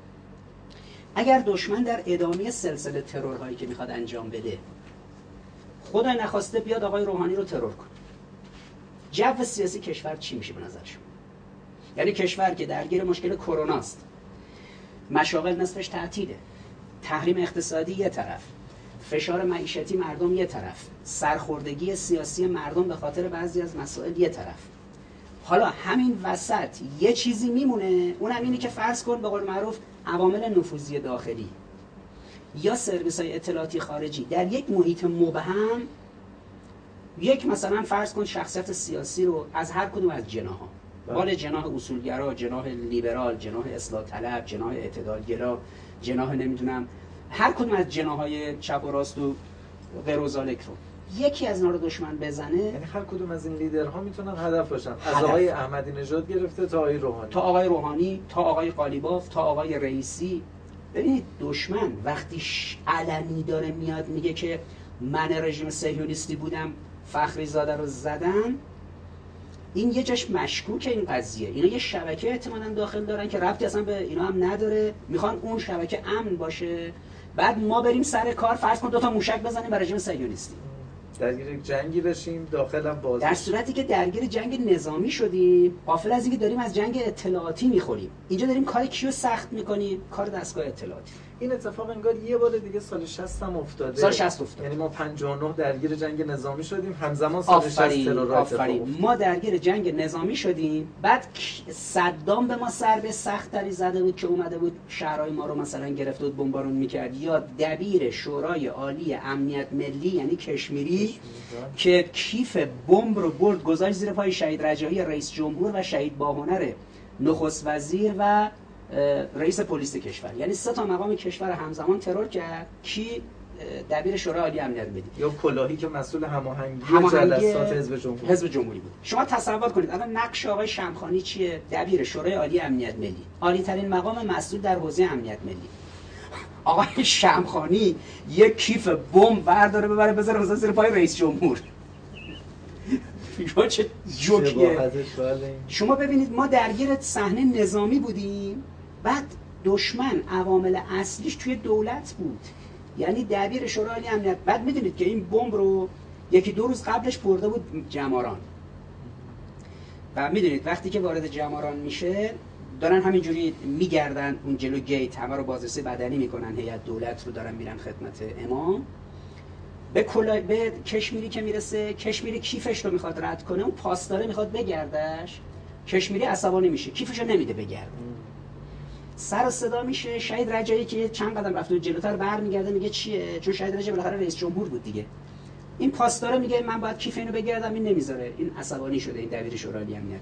اگر دشمن در ادامه سلسله ترورهایی که میخواد انجام بده خدای نخواسته بیاد آقای روحانی رو ترور کنه، جو سیاسی کشور چی میشه به نظر شما؟ یعنی کشور که درگیر مشکل کرونا است، مشاغل نصفش تعطیله، تحریم اقتصادی یه طرف، فشار معیشتی مردم یه طرف، سرخوردگی سیاسی مردم به خاطر بعضی از مسائل یه طرف، حالا همین وسط یه چیزی میمونه، اونم اینه که فرض کن به قول معروف عوامل نفوذی داخلی یا سرویس‌های اطلاعاتی خارجی در یک محیط مبهم، یک مثلا فرض کن شخصیت سیاسی رو از هر کدوم از جناح‌ها، بال جناح اصولگرا، جناح لیبرال، جناح اصلاح طلب، جناح اعتدالگرا، جناح نمیدونم هر کدوم از جناح‌های چپ و راست و غیر و ذالک رو یکی از اینا رو دشمن بزنه، یعنی هر کدوم از این لیدرها میتونن هدف باشن، از آقای احمدی نژاد گرفته تا آقای روحانی، تا آقای روحانی، تا آقای قالیباف، تا آقای رئیسی. ببینید دشمن وقتی علنی داره میاد میگه که من رژیم صهیونیستی بودم فخری زاده رو زدن، این یه جاش مشکوکه این قضیه. اینا یه شبکه احتمالاً داخل دارن که ربطی اصلا به اینا هم نداره، میخوان اون شبکه امن باشه، بعد ما بریم سر کار فرض کن دو تا موشک بزنیم برای رژیم صهیونیستی، درگیر یک جنگی بشیم داخل هم باز، در صورتی که درگیر جنگ نظامی شدیم، غافل از اینکه داریم از جنگ اطلاعاتی میخوریم. اینجا داریم کار کیو سخت میکنیم؟ کار دستگاه اطلاعاتی. این اتفاق انگار یه بار دیگه سال شصت هم افتاده. سال شصت افتاد. یعنی ما پنجاه و نه درگیر جنگ نظامی شدیم، همزمان سال شصت ترور اتفاق. ما درگیر جنگ نظامی شدیم، بعد صدام به ما ضربه سخت‌تری زده بود که اومده بود شهرهای ما رو مثلا گرفته بود بمبارون میکرد، یا دبیر شورای عالی امنیت ملی یعنی کشمیری که کیف بمب رو برد گذاشت زیر پای شهید رجایی رئیس جمهور و شهید باهنر نخست وزیر و رئیس پلیس کشور، یعنی سه تا مقام کشور همزمان ترور کرد. کی؟ دبیر شورای عالی امنیت ملی یا کلاهی که مسئول هماهنگی هماهنگی جلسات حزب جمهوری حزب جمهوری بود. شما تصور کنید الان نقش آقای شمخانی چیه؟ دبیر شورای عالی امنیت ملی، عالی ترین مقام مسئول در حوزه امنیت ملی. آقای شمخانی یک کیف بمب برداره ببره بذاره مثلا زیر پای رئیس جمهور. شما چه جوکیه. شما ببینید ما درگیر صحنه نظامی بودیم، بعد دشمن عوامل اصلیش توی دولت بود، یعنی دبیر شورای عالی امنیت. بعد میدونید که این بمب رو یکی دو روز قبلش برده بود جماران، و میدونید وقتی که وارد جماران میشه دارن همینجوری میگردن اون جلو گیت، همه رو بازرسی بدنی میکنن، هیئت دولت رو دارن میرن خدمت امام. به کلا به کشمیری که میرسه، کشمیری کیفش رو میخواد رد کنه، اون پاسداره میخواد بگردش، کشمیری عصبانی میشه، کیفش رو نمیده بگرد. سر و صدا میشه، شهید رجایی که چند قدم رفته جلوتر برمیگرده میگه چیه؟ چون شهید رجایی بالاخره رئیس جمهور بود دیگه. این پاسداره میگه من باید کیف اینو بگردم، این نمیذاره، این عصبانی شده، این دبیر شورای امنیت ملی.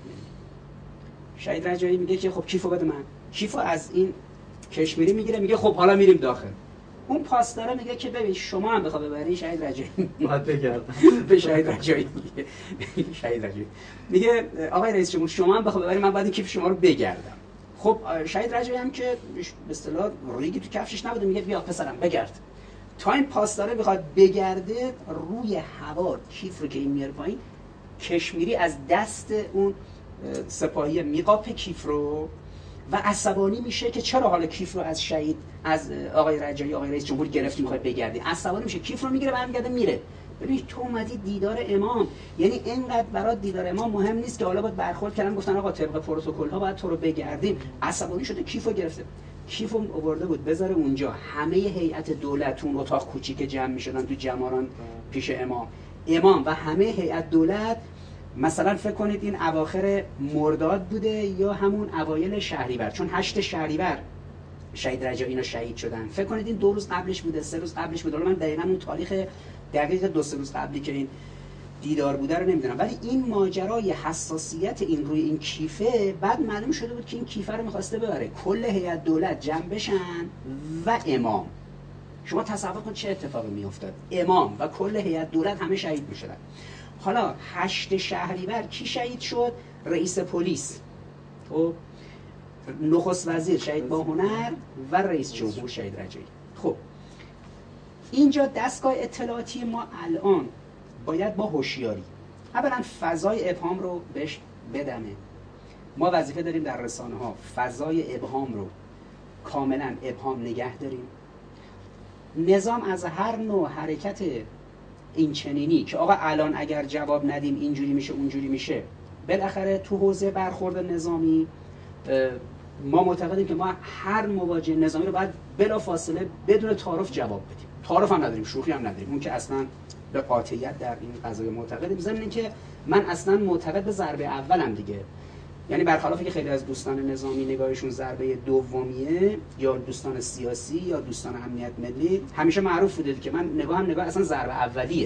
شهید رجایی میگه که خب کیفو بده من. کیفو از این کشمیری میگیره، میگه خب حالا میریم داخل. اون پاسداره میگه که ببین شما هم بخواد ببری شهید رجایی باید بگردم. به شهید رجایی میگه شهید رجایی میگه آقای رئیس جمهور شما هم بخواد ببری من باید کیف شما رو بگردم. خب شهید رجایی هم که به اصطلاح ریگی تو کفشش نبوده، میگه بیا پسرم بگرد. تا این پاسداره بخواد بگرده روی هوا کیف رو که این میاره پایین، کشمیری از دست اون سپاهی میقاپ کیف رو و عصبانی میشه که چرا حالا کیف رو از شهید از آقای رجایی آقای رئیس جمهور گرفتی میخوای بگردی. عصبانی میشه، کیف رو میگیره برمیگرده میره. ببین تو اومدی دیدار امام، یعنی اینقدر برات دیدار امام مهم نیست که حالا باید برخورد کردن گفتن آقا طبق پروتکل ها باید تو رو بگردیم. عصبانی شده کیف رو گرفته، کیفو آورده بود بذاره اونجا. همه هیئت دولت اون اتاق کوچیک جمع میشدن تو جماران پیش امام. امام و همه هیئت دولت مثلا فکر کنید این اواخر مرداد بوده یا همون اوایل شهریور، چون هشت شهریور شهید رجایی اینا شهید شدن. فکر کنید این دو روز قبلش بوده، سه روز قبلش بوده. من دقیقاً اون تاریخ دقیق دو سه روز قبلی که این دیدار بوده رو نمیدونم، ولی این ماجرای حساسیت این روی این کیفه بعد معلوم شده بود که این کیفه رو می‌خواسته ببره. کل هیئت دولت جمع بشن و امام. شما تصور کن چه اتفاقی میافتاد. امام و کل هیئت دولت همه شهید میشدن. حالا هشت شهریور کی شهید شد؟ رئیس پلیس، خب نخست وزیر شهید باهنر و رئیس جمهور شهید رجایی. خب اینجا دستگاه اطلاعاتی ما الان باید با هوشیاری اولا فضای ابهام رو بهش بدمه. ما وظیفه داریم در رسانه ها فضای ابهام رو کاملا ابهام نگه داریم. نظام از هر نوع حرکت این چنینی که آقا الان اگر جواب ندیم اینجوری میشه اونجوری میشه، بالاخره تو حوزه برخورد نظامی ما معتقدیم که ما هر مواجهه نظامی رو باید بلا فاصله بدون تعارف جواب بدیم. تعارف هم نداریم، شوخی هم نداریم، اون که اصلا به قاطعیت در این قضیه معتقدیم. ضمن اینکه من اصلا معتقد به ضربه اولم دیگه، یعنی برخلاف که خیلی از دوستان نظامی نگاهشون ضربه دومیه یا دوستان سیاسی یا دوستان امنیت ملی همیشه معروف بوده که من نگاهم نگاه اصلا ضربه اولیه.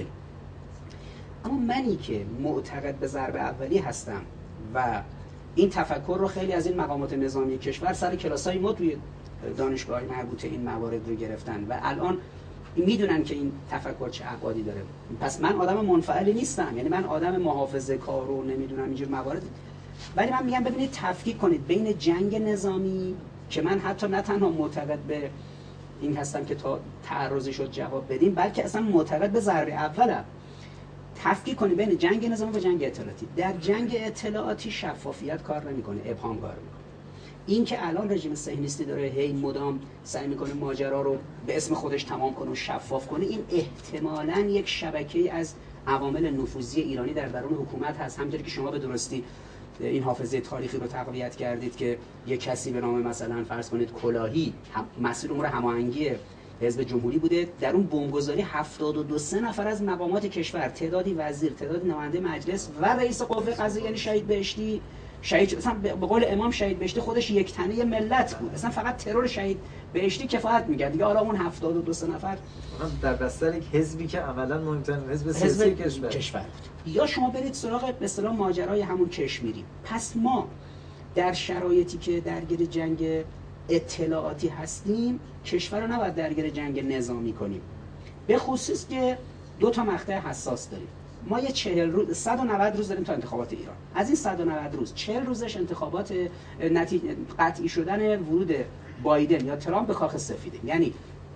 اما منی که معتقد به ضربه اولی هستم و این تفکر رو خیلی از این مقامات نظامی کشور سر کلاسای ما توی دانشگاه‌های مربوطه این موارد رو گرفتن و الان میدونن که این تفکر چه ابعادی داره. پس من آدم منفعلی نیستم، یعنی من آدم محافظه کار و نمیدونم اینجور موارد، ولی من میگم ببینید تفکیک کنید بین جنگ نظامی که من حتی نه تنها معتقد به این هستم که تا تعرضی شد جواب بدیم، بلکه اصلا معتقد به ضربه اولم. تفکیک کنید بین جنگ نظامی و جنگ اطلاعاتی. در جنگ اطلاعاتی شفافیت کار نمیکنه، ابهام کار میکنه. این که الان رژیم صهیونیستی داره هی مدام سعی میکنه ماجرا رو به اسم خودش تمام کنه و شفاف کنه، این احتمالاً یک شبکه از عوامل نفوذی ایرانی در درون حکومت هست. همونطوری که شما به درستی این حافظه تاریخی رو تقویت کردید که یک کسی به نام مثلا فرض کنید کلاهی مسئول امور هماهنگی حزب جمهوری بوده، در اون بمبگذاری هفتاد و دو سه نفر از مقامات کشور، تعدادی وزیر، تعدادی نماینده مجلس و رئیس قوه قضاییه یعنی شهید بهشتی شهید شد. اصلا به قول امام شهید بهشتی خودش یک تنه ملت بود، اصلا فقط ترور شهید بهشتی کفایت می‌کرد دیگه. حالا اون هفتاد و دو سه نفر در بستر یک حزبی که عملاً مهمترین حزب سیاسی کشور کشور بود. یا شما برید سراغ به اصطلاح ماجرای همون کشمیری. پس ما در شرایطی که درگیر جنگ اطلاعاتی هستیم کشور رو نباید درگیر جنگ نظامی کنیم، به خصوص که دو تا مقطع حساس داریم. ما یه چهل روز صد و نود روز داریم تا انتخابات ایران. از این صد و نود روز چهل روزش انتخابات نتیجه قطعی شدن ورود بایدن یا ترامپ به کاخ سفیده، یعنی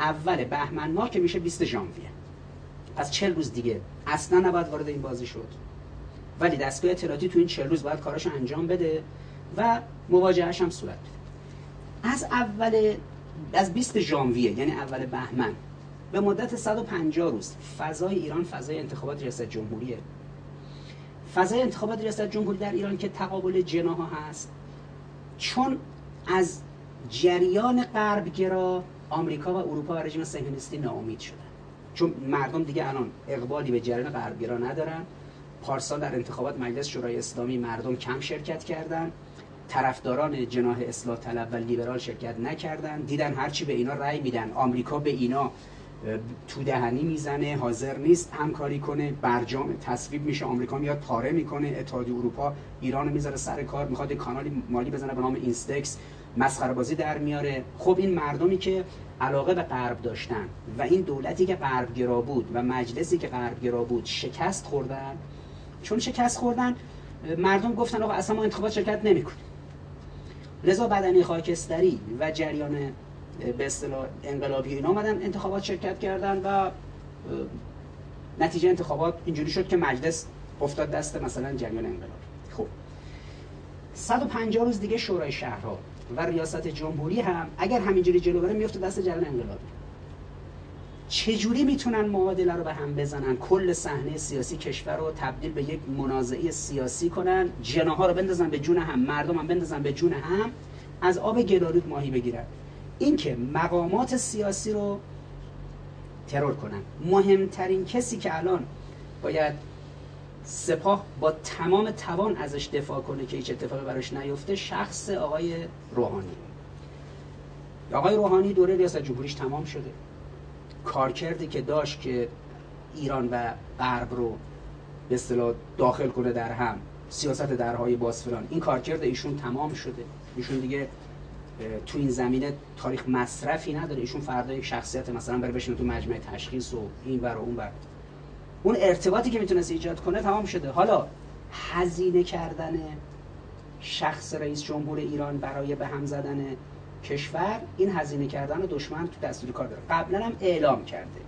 اول بهمن ماه که میشه بیست ژانویه، پس چهل روز دیگه اصلا نباید وارد این بازی شد، ولی دستگاه اطلاعاتی تو این چهل روز باید کاراشو انجام بده و مواجهش هم صورت بده. از اول از بیست ژانویه یعنی اول بهمن به مدت صد و پنجاه روز فضای ایران فضای انتخابات ریاست جمهوریه. فضای انتخابات ریاست جمهوری در ایران که تقابل جناح‌ها هست، چون از جریان غربگرا آمریکا و اروپا و رژیم صهیونیستی ناامید شدن، چون مردم دیگه الان اقبالی به جریان غربگرا ندارن. پارسال در انتخابات مجلس شورای اسلامی مردم کم شرکت کردن، طرفداران جناح اصلاح طلب و لیبرال شرکت نکردن، دیدن هرچی به اینا رأی میدن آمریکا به اینا تو دهنی میزنه، حاضر نیست همکاری کنه، برجام تصویب میشه، آمریکا میاد پاره میکنه، اتحادیه اروپا ایرانو میذاره سر کار، میخواد کانالی مالی بزنه به نام اینستکس، مسخره بازی در میاره. خب این مردمی که علاقه به غرب داشتن و این دولتی که غربگرا بود و مجلسی که غربگرا بود شکست خوردن، چون شکست خوردن مردم گفتن آقا اصلا ما انتخابات شرکت نمیکنیم. لذا بدنی خاکستری و جریان به اصطلاح انقلابی اینا اومدن انتخابات شرکت کردن و نتیجه انتخابات اینجوری شد که مجلس افتاد دست مثلا جریان انقلابی. خب صد و پنجاه روز دیگه شورای شهرها و ریاست جمهوری هم اگر همینجوری جلو بره میفته دست جریان انقلابی. چجوری میتونن معادله رو به هم بزنن، کل صحنه سیاسی کشور رو تبدیل به یک منازعه سیاسی کنن، جناح‌ها رو بندازن به جون هم، مردم هم بندازن به جون هم، از آب گلالود ماهی بگیرن؟ این که مقامات سیاسی رو ترور کنن. مهمترین کسی که الان باید سپاه با تمام توان ازش دفاع کنه که هیچ اتفاقی براش نیفته، شخص آقای روحانی. آقای روحانی دوره ریاست جمهوریش تمام شده، کارکردی که داشت که ایران و غرب رو به اصطلاح داخل کنه در هم، سیاست درهای باز فلان، این کارکرد ایشون تمام شده. ایشون دیگه تو این زمینه تاریخ مصرفی نداره. ایشون فردا یک شخصیت مثلا بره بشینه تو مجمع تشخیص و این ور و اون ور، اون ارتباطی که میتونست ایجاد کنه تمام شده. حالا هزینه کردن شخص رئیس جمهور ایران برای به هم زدن کشور، این هزینه کردن رو دشمن تو دستور کار داره. قبلا هم اعلام کرده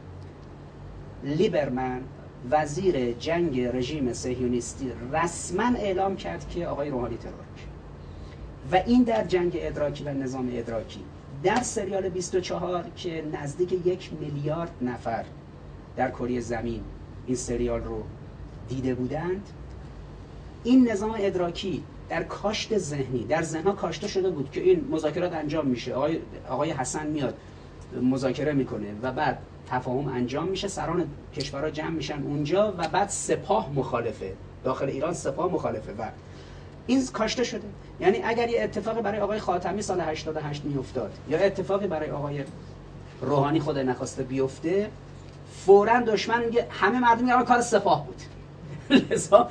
لیبرمن وزیر جنگ رژیم صهیونیستی رسما اعلام کرد که آقای روحانی ترور میشه و این در جنگ ادراکی و نظام ادراکی در سریال بیست و چهار که نزدیک یک میلیارد نفر در کره زمین این سریال رو دیده بودند، این نظام ادراکی در کاشت ذهنی در ذهنها کاشته شده بود که این مذاکرات انجام میشه، آقای آقای حسن میاد مذاکره میکنه و بعد تفاهم انجام میشه، سران کشورها جمع میشن اونجا و بعد سپاه مخالفه، داخل ایران سپاه مخالفه و این کاشته شده. یعنی اگر یه اتفاقی برای آقای خاتمی سال هشتاد و هشت میافتاد یا اتفاقی برای آقای روحانی خود نخواسته بیفته، فوراً دشمن میگه همه مردم میگن کار سپاه بود. لذا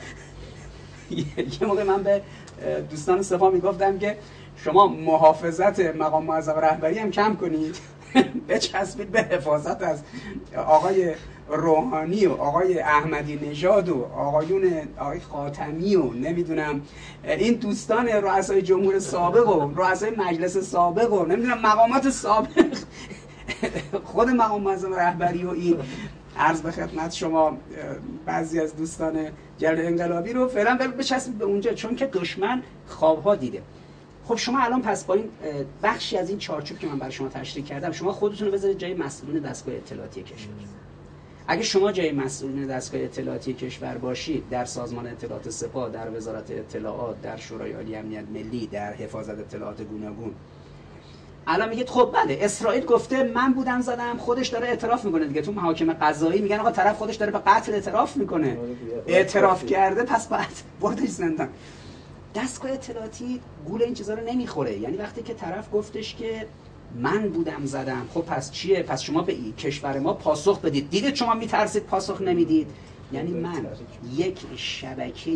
یه موقع من به دوستان سپاه میگفتم که شما محافظت مقام معظم رهبری هم کم کنید، بچسبید به حفاظت از آقای روحانی و آقای احمدی نژاد و آقایون آقای خاتمی و نمیدونم این دوستان رؤسای جمهور سابق و رؤسای مجلس سابق و نمیدونم مقامات سابق، خود مقام معظم رهبری و این عرض به خدمت شما بعضی از دوستان جریان انقلابی رو فعلا بچسبید به اونجا، چون که دشمن خوابها دیده. خب شما الان پس با این بخشی از این چارچوب که من برای شما تشریح کردم، شما خودتون رو بذارید جای مسئولین دستگاه اطلاعاتی کشور. اگه شما جای مسئولین دستگاه اطلاعاتی کشور باشید، در سازمان اطلاعات سپاه، در وزارت اطلاعات، در شورای عالی امنیت ملی، در حفاظت اطلاعات گوناگون، الان میگید خب بله اسرائیل گفته من بودم زدم، خودش داره اعتراف میکنه دیگه، تو محاکمه قضایی میگن آقا طرف خودش داره به قتل اعتراف میکنه، اعتراف کرده پس بعد بردش زندان. دستگاه اطلاعاتی گول این چیزا رو نمیخوره. یعنی وقتی که طرف گفتش که من بودم زدم، خب پس چیه؟ پس شما به کشور ما پاسخ بدید. دیدید شما میترسید پاسخ نمیدید. یعنی من یک شبکه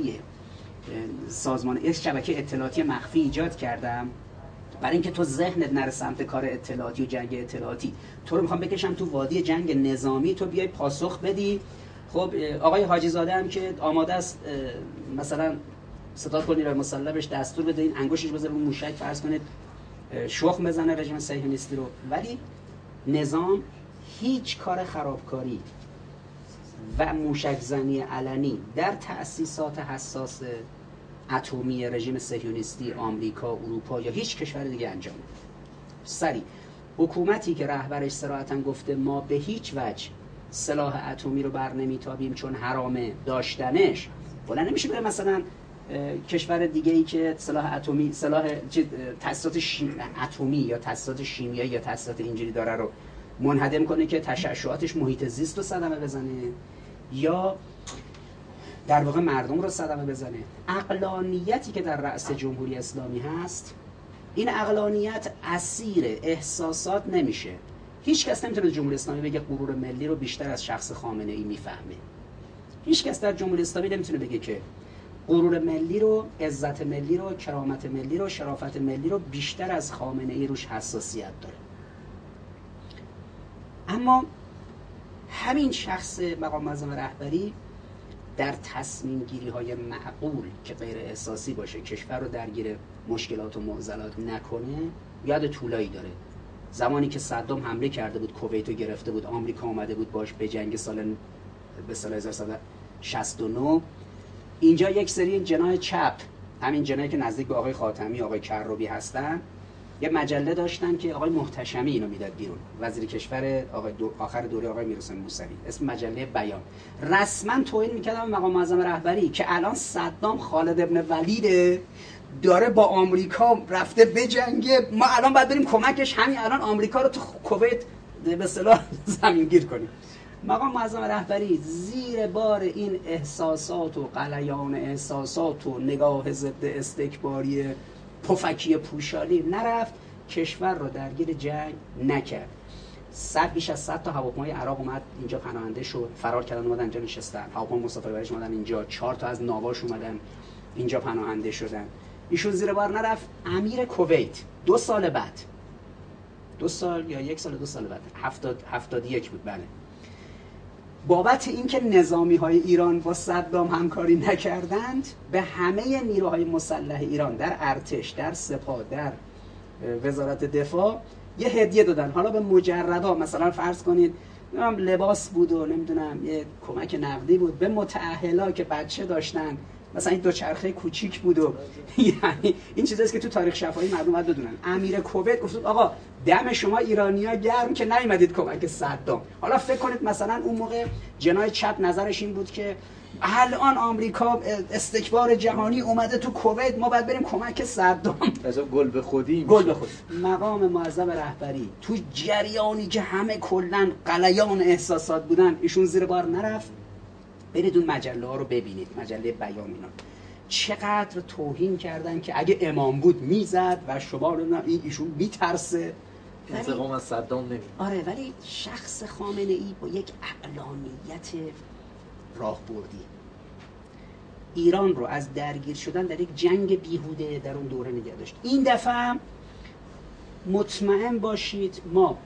سازمان یک شبکه اطلاعاتی مخفی ایجاد کردم برای اینکه تو ذهنت نره سمت کار اطلاعاتی و جنگ اطلاعاتی، تو رو میخوام بکشم تو وادی جنگ نظامی، تو بیای پاسخ بدی. خب آقای حاجی زاده هم که آماده است مثلا ستاد کنی رو مسلح بهش دستور بده این انگشتش بذاره رو موشک فرض کنید شخم بزنه رژیم صهیونیستی رو، ولی نظام هیچ کار خرابکاری و موشک زنی علنی در تأسیسات حساس اتمی رژیم صهیونیستی آمریکا، اروپا یا هیچ کشور دیگه انجام نمیده. سری حکومتی که رهبرش صراحتاً گفته ما به هیچ وجه سلاح اتمی رو بر نمیتابیم چون حرامه داشتنش، بلند نمیشه بره مثلا کشور دیگه ای که سلاح اتمی سلاح تاسیسات شیم... اتمی یا تاسیسات شیمیایی یا تاسیسات اینجوری داره رو منهدم کنه که تشعشعاتش محیط زیست رو صدمه بزنه یا در واقع مردم رو صدمه بزنه. عقلانیتی که در رأس جمهوری اسلامی هست، این عقلانیت اسیر احساسات نمیشه. هیچ کس نمیتونه جمهوری اسلامی بگه غرور ملی رو بیشتر از شخص خامنه ای میفهمه. هیچ کس در جمهوری اسلامی نمیتونه بگه که غرور ملی رو، عزت ملی رو، کرامت ملی رو، شرافت ملی رو بیشتر از خامنه ای روش حساسیت داره. اما همین شخص مقام معظم رهبری در تصمیم گیری های معقول که غیر احساسی باشه، کشور رو درگیر مشکلات و معضلات نکنه، یاد طولایی داره. زمانی که صدام حمله کرده بود، کویت رو گرفته بود، آمریکا اومده بود باش به جنگ سال به سال هزار و سیصد و شصت و نه، اینجا یک سری جناح چپ، همین جناحی که نزدیک به آقای خاتمی، آقای کروبی هستن، یه مجله داشتن که آقای محتشمی اینو میداد بیرون، وزیر کشور آقای دو آخر دوره آقای میرحسین موسوی، اسم مجله بیان. رسما توهین میکردن مقام معظم رهبری که الان صدام خالد ابن ولید داره با آمریکا رفته بجنگه، ما الان باید بریم کمکش، همین الان آمریکا رو تو کویت به اصطلاح زمینگیر کنیم. مقام معظم رهبری زیر بار این احساسات و غلیان احساسات و نگاه ضد استکباری پفکی پوشالی نرفت، کشور رو درگیر جنگ نکرد. صد بیش از صد تا هواپیمای عراق اومد اینجا پناهنده شد، فرار کردن اومدن اینجا نشستن. هواپیمای مسافربریش اومدن اینجا، چهار تا از ناواش اومدن اینجا پناهنده شدن. ایشون زیر بار نرفت. امیر کویت دو سال بعد، دو سال یا یک سال دو سال بعد، هفتاد هفتاد و یک بود بله، بابت اینکه نظامی های ایران با صدام همکاری نکردند، به همه نیروهای مسلح ایران در ارتش، در سپاه، در وزارت دفاع یه هدیه دادن. حالا به مجردا مثلا فرض کنید لباس بود و نمیدونم یه کمک نقدی بود، به متأهلا که بچه داشتن مثلا این دوچرخه کوچیک بود و یعنی این چیزاست که تو تاریخ شفاهی مردم باید بدونن. امیر کویت گفت آقا دم شما ایرانی‌ها گرم که نیومدید کمک صدام. حالا فکر کنید مثلا اون موقع جناح چپ نظرش این بود که الان آمریکا استکبار جهانی اومده تو کویت، ما باید بریم کمک صدام. مثلا گل به خودی گل به خودی. مقام معظم رهبری تو جریانی که همه کلا غلیان احساسات بودن، ایشون زیر بار نرفت. برید اون مجله ها رو ببینید، مجله بیان اینا چقدر توهین کردن که اگه امام بود میزد و شما رو این ایشون میترسه، انتقام از صدام نمی. آره، ولی شخص خامنه ای با یک عقلانیت راهبردی ایران رو از درگیر شدن در یک جنگ بیهوده در اون دوره نگه داشت. این دفعه مطمئن باشید ما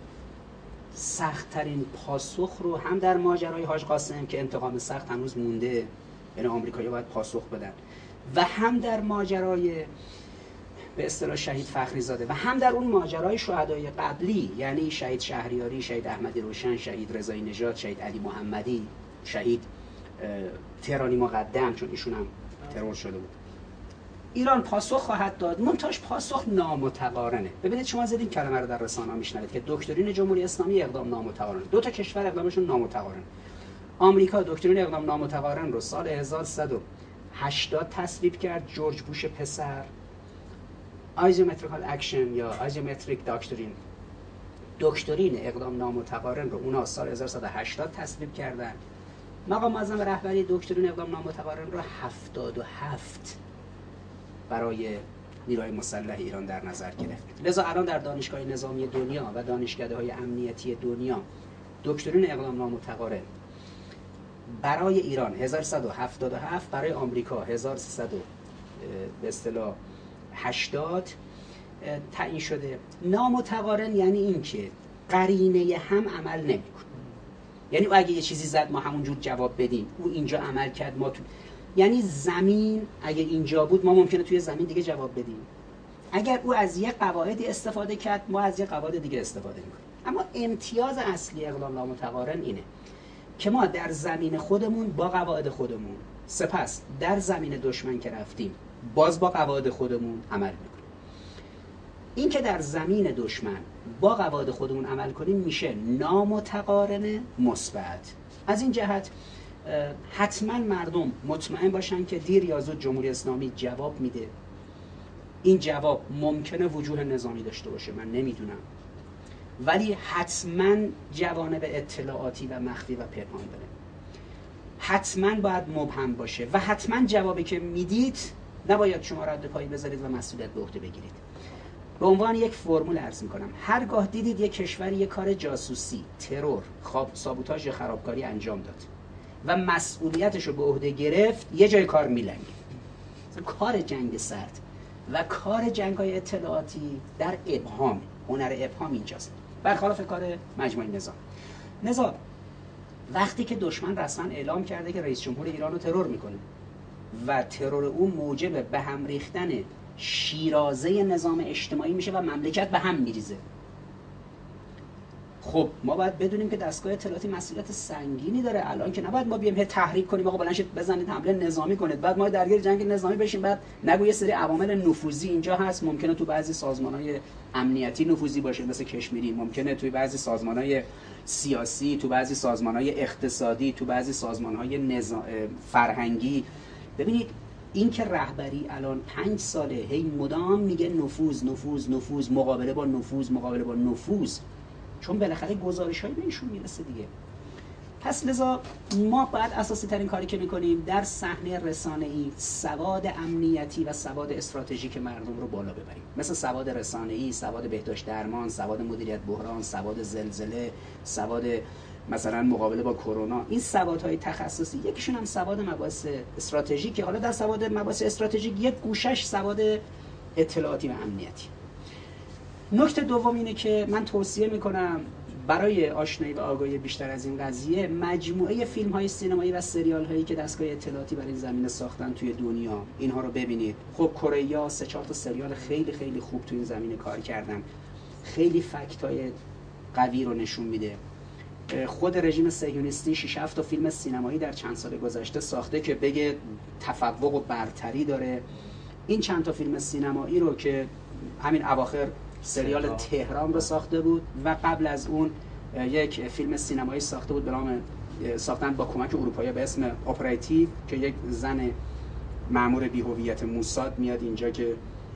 سخت‌ترین پاسخ رو هم در ماجرای حاج قاسم که انتقام سخت هنوز مونده، یعنی آمریکایی‌ها باید پاسخ بدن، و هم در ماجرای به اصطلاح شهید فخری زاده و هم در اون ماجرای شهدای قبلی، یعنی شهید شهریاری، شهید احمدی روشن، شهید رضایی نژاد، شهید علی محمدی، شهید تهرانی مقدم، چون ایشون هم ترور شده بود. ایران پاسخ خواهد داد، منتاش پاسخ نامتقارنه. ببینید شما زدین کلمه رو در رسانه‌ها میشنوید که دکترین جمهوری اسلامی اقدام نامتقارن. دو تا کشور اقدامشون نامتقارن. آمریکا دکترین اقدام نامتقارن رو سال هزار و سیصد و هشتاد تصویب کرد، جورج بوش پسر. آیزومتریکال اکشن یا آیزومتریک داکترین، دکترین اقدام نامتقارن رو اونا سال هزار و سیصد و هشتاد تصویب کردن. مقام معظم رهبری دکترین اقدام نامتقارن رو هفتاد و هفت برای نیروهای مسلح ایران در نظر گرفت. لذا الان در دانشگاه نظامی دنیا و دانشکده‌های امنیتی دنیا دکترین اقدام نامتقارن برای ایران هزار و سیصد و هفتاد و هفت، برای آمریکا هزار و سیصد به اصطلاح هشتاد تعیین شده. نامتقارن یعنی این که قرینه هم عمل نمی‌کنه. یعنی او اگه یه چیزی زد ما همونجور جواب بدیم، او اینجا عمل کرد ما تو، یعنی زمین اگه اینجا بود ما ممکنه توی زمین دیگه جواب بدیم. اگر او از یه قواعدی استفاده کرد ما از یه قواعد دیگه استفاده می‌کنیم. اما امتیاز اصلی اقلام لامتقارن اینه که ما در زمین خودمون با قواعد خودمون، سپس در زمین دشمن که رفتیم باز با قواعد خودمون عمل میکنیم. این که در زمین دشمن با قواعد خودمون عمل کنیم میشه نامتقارن مثبت. از این جهت حتما مردم مطمئن باشن که دیر یا زود جمهوری اسلامی جواب میده. این جواب ممکنه وجوه نظامی داشته باشه، من نمیدونم، ولی حتما جوانب اطلاعاتی و مخفی و پنهان داره، حتما باید مبهم باشه و حتما جوابی که میدید نباید شما رد پایی بذارید و مسئولیت به عهده بگیرید. به عنوان یک فرمول عرض میکنم، هرگاه دیدید یک کشوری یک کار جاسوسی، ترور، خواب، سابوتاژ یا خرابکاری انجام داد و مسئولیتش رو به عهده گرفت، یه جای کار میلنگه. کار جنگ سرد و کار جنگ‌های اطلاعاتی در ابهام، هنر ابهام اینجاست، برخلاف کار مجموعه نظام. نظام وقتی که دشمن رسما اعلام کرده که رئیس جمهور ایران رو ترور میکنه و ترور او موجب به هم ریختن شیرازه نظام اجتماعی میشه و مملکت به هم میریزه، خب ما باید بدونیم که دستگاه اطلاعاتی مسئولیت سنگینی داره. الان که نباید ما بیایم هی تحریک کنیم آقا بلند شید بزنید حمله نظامی کنید، بعد ما درگیر جنگ نظامی بشیم، بعد نگو یه سری عوامل نفوذی اینجا هست، ممکنه تو بعضی سازمان‌های امنیتی نفوذی باشه مثل کشمیری، ممکنه توی بعضی سازمان‌های سیاسی، تو بعضی سازمان‌های اقتصادی، تو بعضی سازمان‌های نظام فرهنگی. ببینید این که رهبری الان پنج ساله هی مدام میگه نفوذ نفوذ نفوذ، مقابله با نفوذ مقابله با نفوذ، چون بالاخره گزارش‌هایی بهشون میرسه دیگه. پس لذا ما باید اساسی ترین کاری که میکنیم در صحنه رسانه‌ای سواد امنیتی و سواد استراتژیک مردم رو بالا ببریم، مثل سواد رسانه‌ای، سواد بهداشت درمان، سواد مدیریت بحران، سواد زلزله، سواد مثلا مقابله با کرونا. این سوادهای تخصصی، یکیشون هم سواد مباحث استراتژیکه. حالا در سواد مباحث استراتژیک یک گوشش سواد اطلاعاتی و امنیتی. نکته دوم اینه که من توصیه میکنم برای آشنایی و آگاهی بیشتر از این قضیه مجموعه فیلم‌های سینمایی و سریال‌هایی که دستگاه اطلاعاتی برای این زمینه ساختن توی دنیا، اینها رو ببینید. خب کره‌ها سه چهار تا سریال خیلی خیلی خوب توی این زمینه کار کردن، خیلی فکت‌های قوی رو نشون میده. خود رژیم صهیونیستی شش هفت تا فیلم سینمایی در چند سال گذشته ساخته که بگه تفوق و برتری داره. این چند تا فیلم سینمایی رو که همین اواخر سریال تهران رو ساخته بود و قبل از اون یک فیلم سینمایی ساخته بود به نام ساختن با کمک اروپایی به اسم اپراتیو که یک زن مأمور بی‌هویت موساد میاد اینجا که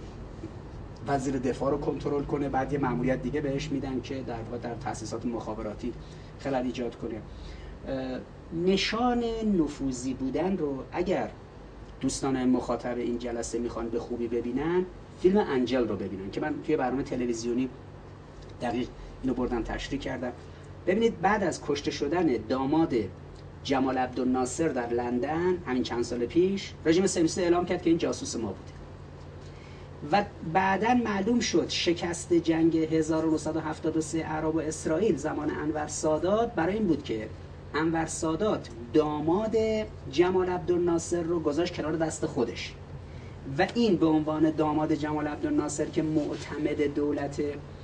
وزیر دفاع رو کنترل کنه، بعد یه مأموریت دیگه بهش میدن که در واقع در تأسیسات مخابراتی خلل ایجاد کنه. نشان نفوذی بودن رو اگر دوستان مخاطب این جلسه میخوان به خوبی ببینن، فیلم انجل رو ببینن که من توی برنامه تلویزیونی دقیق اینو بردم تشریح کردم. ببینید بعد از کشته شدن داماد جمال عبدالناصر در لندن همین چند سال پیش، رژیم صهیونیستی اعلام کرد که این جاسوس ما بوده و بعداً معلوم شد شکست جنگ هزار و نهصد و هفتاد و سه عرب و اسرائیل زمان انور سادات برای این بود که انور سادات داماد جمال عبدالناصر رو گذاشت کنار دست خودش و این به عنوان داماد جمال عبدالناصر که معتمد دولت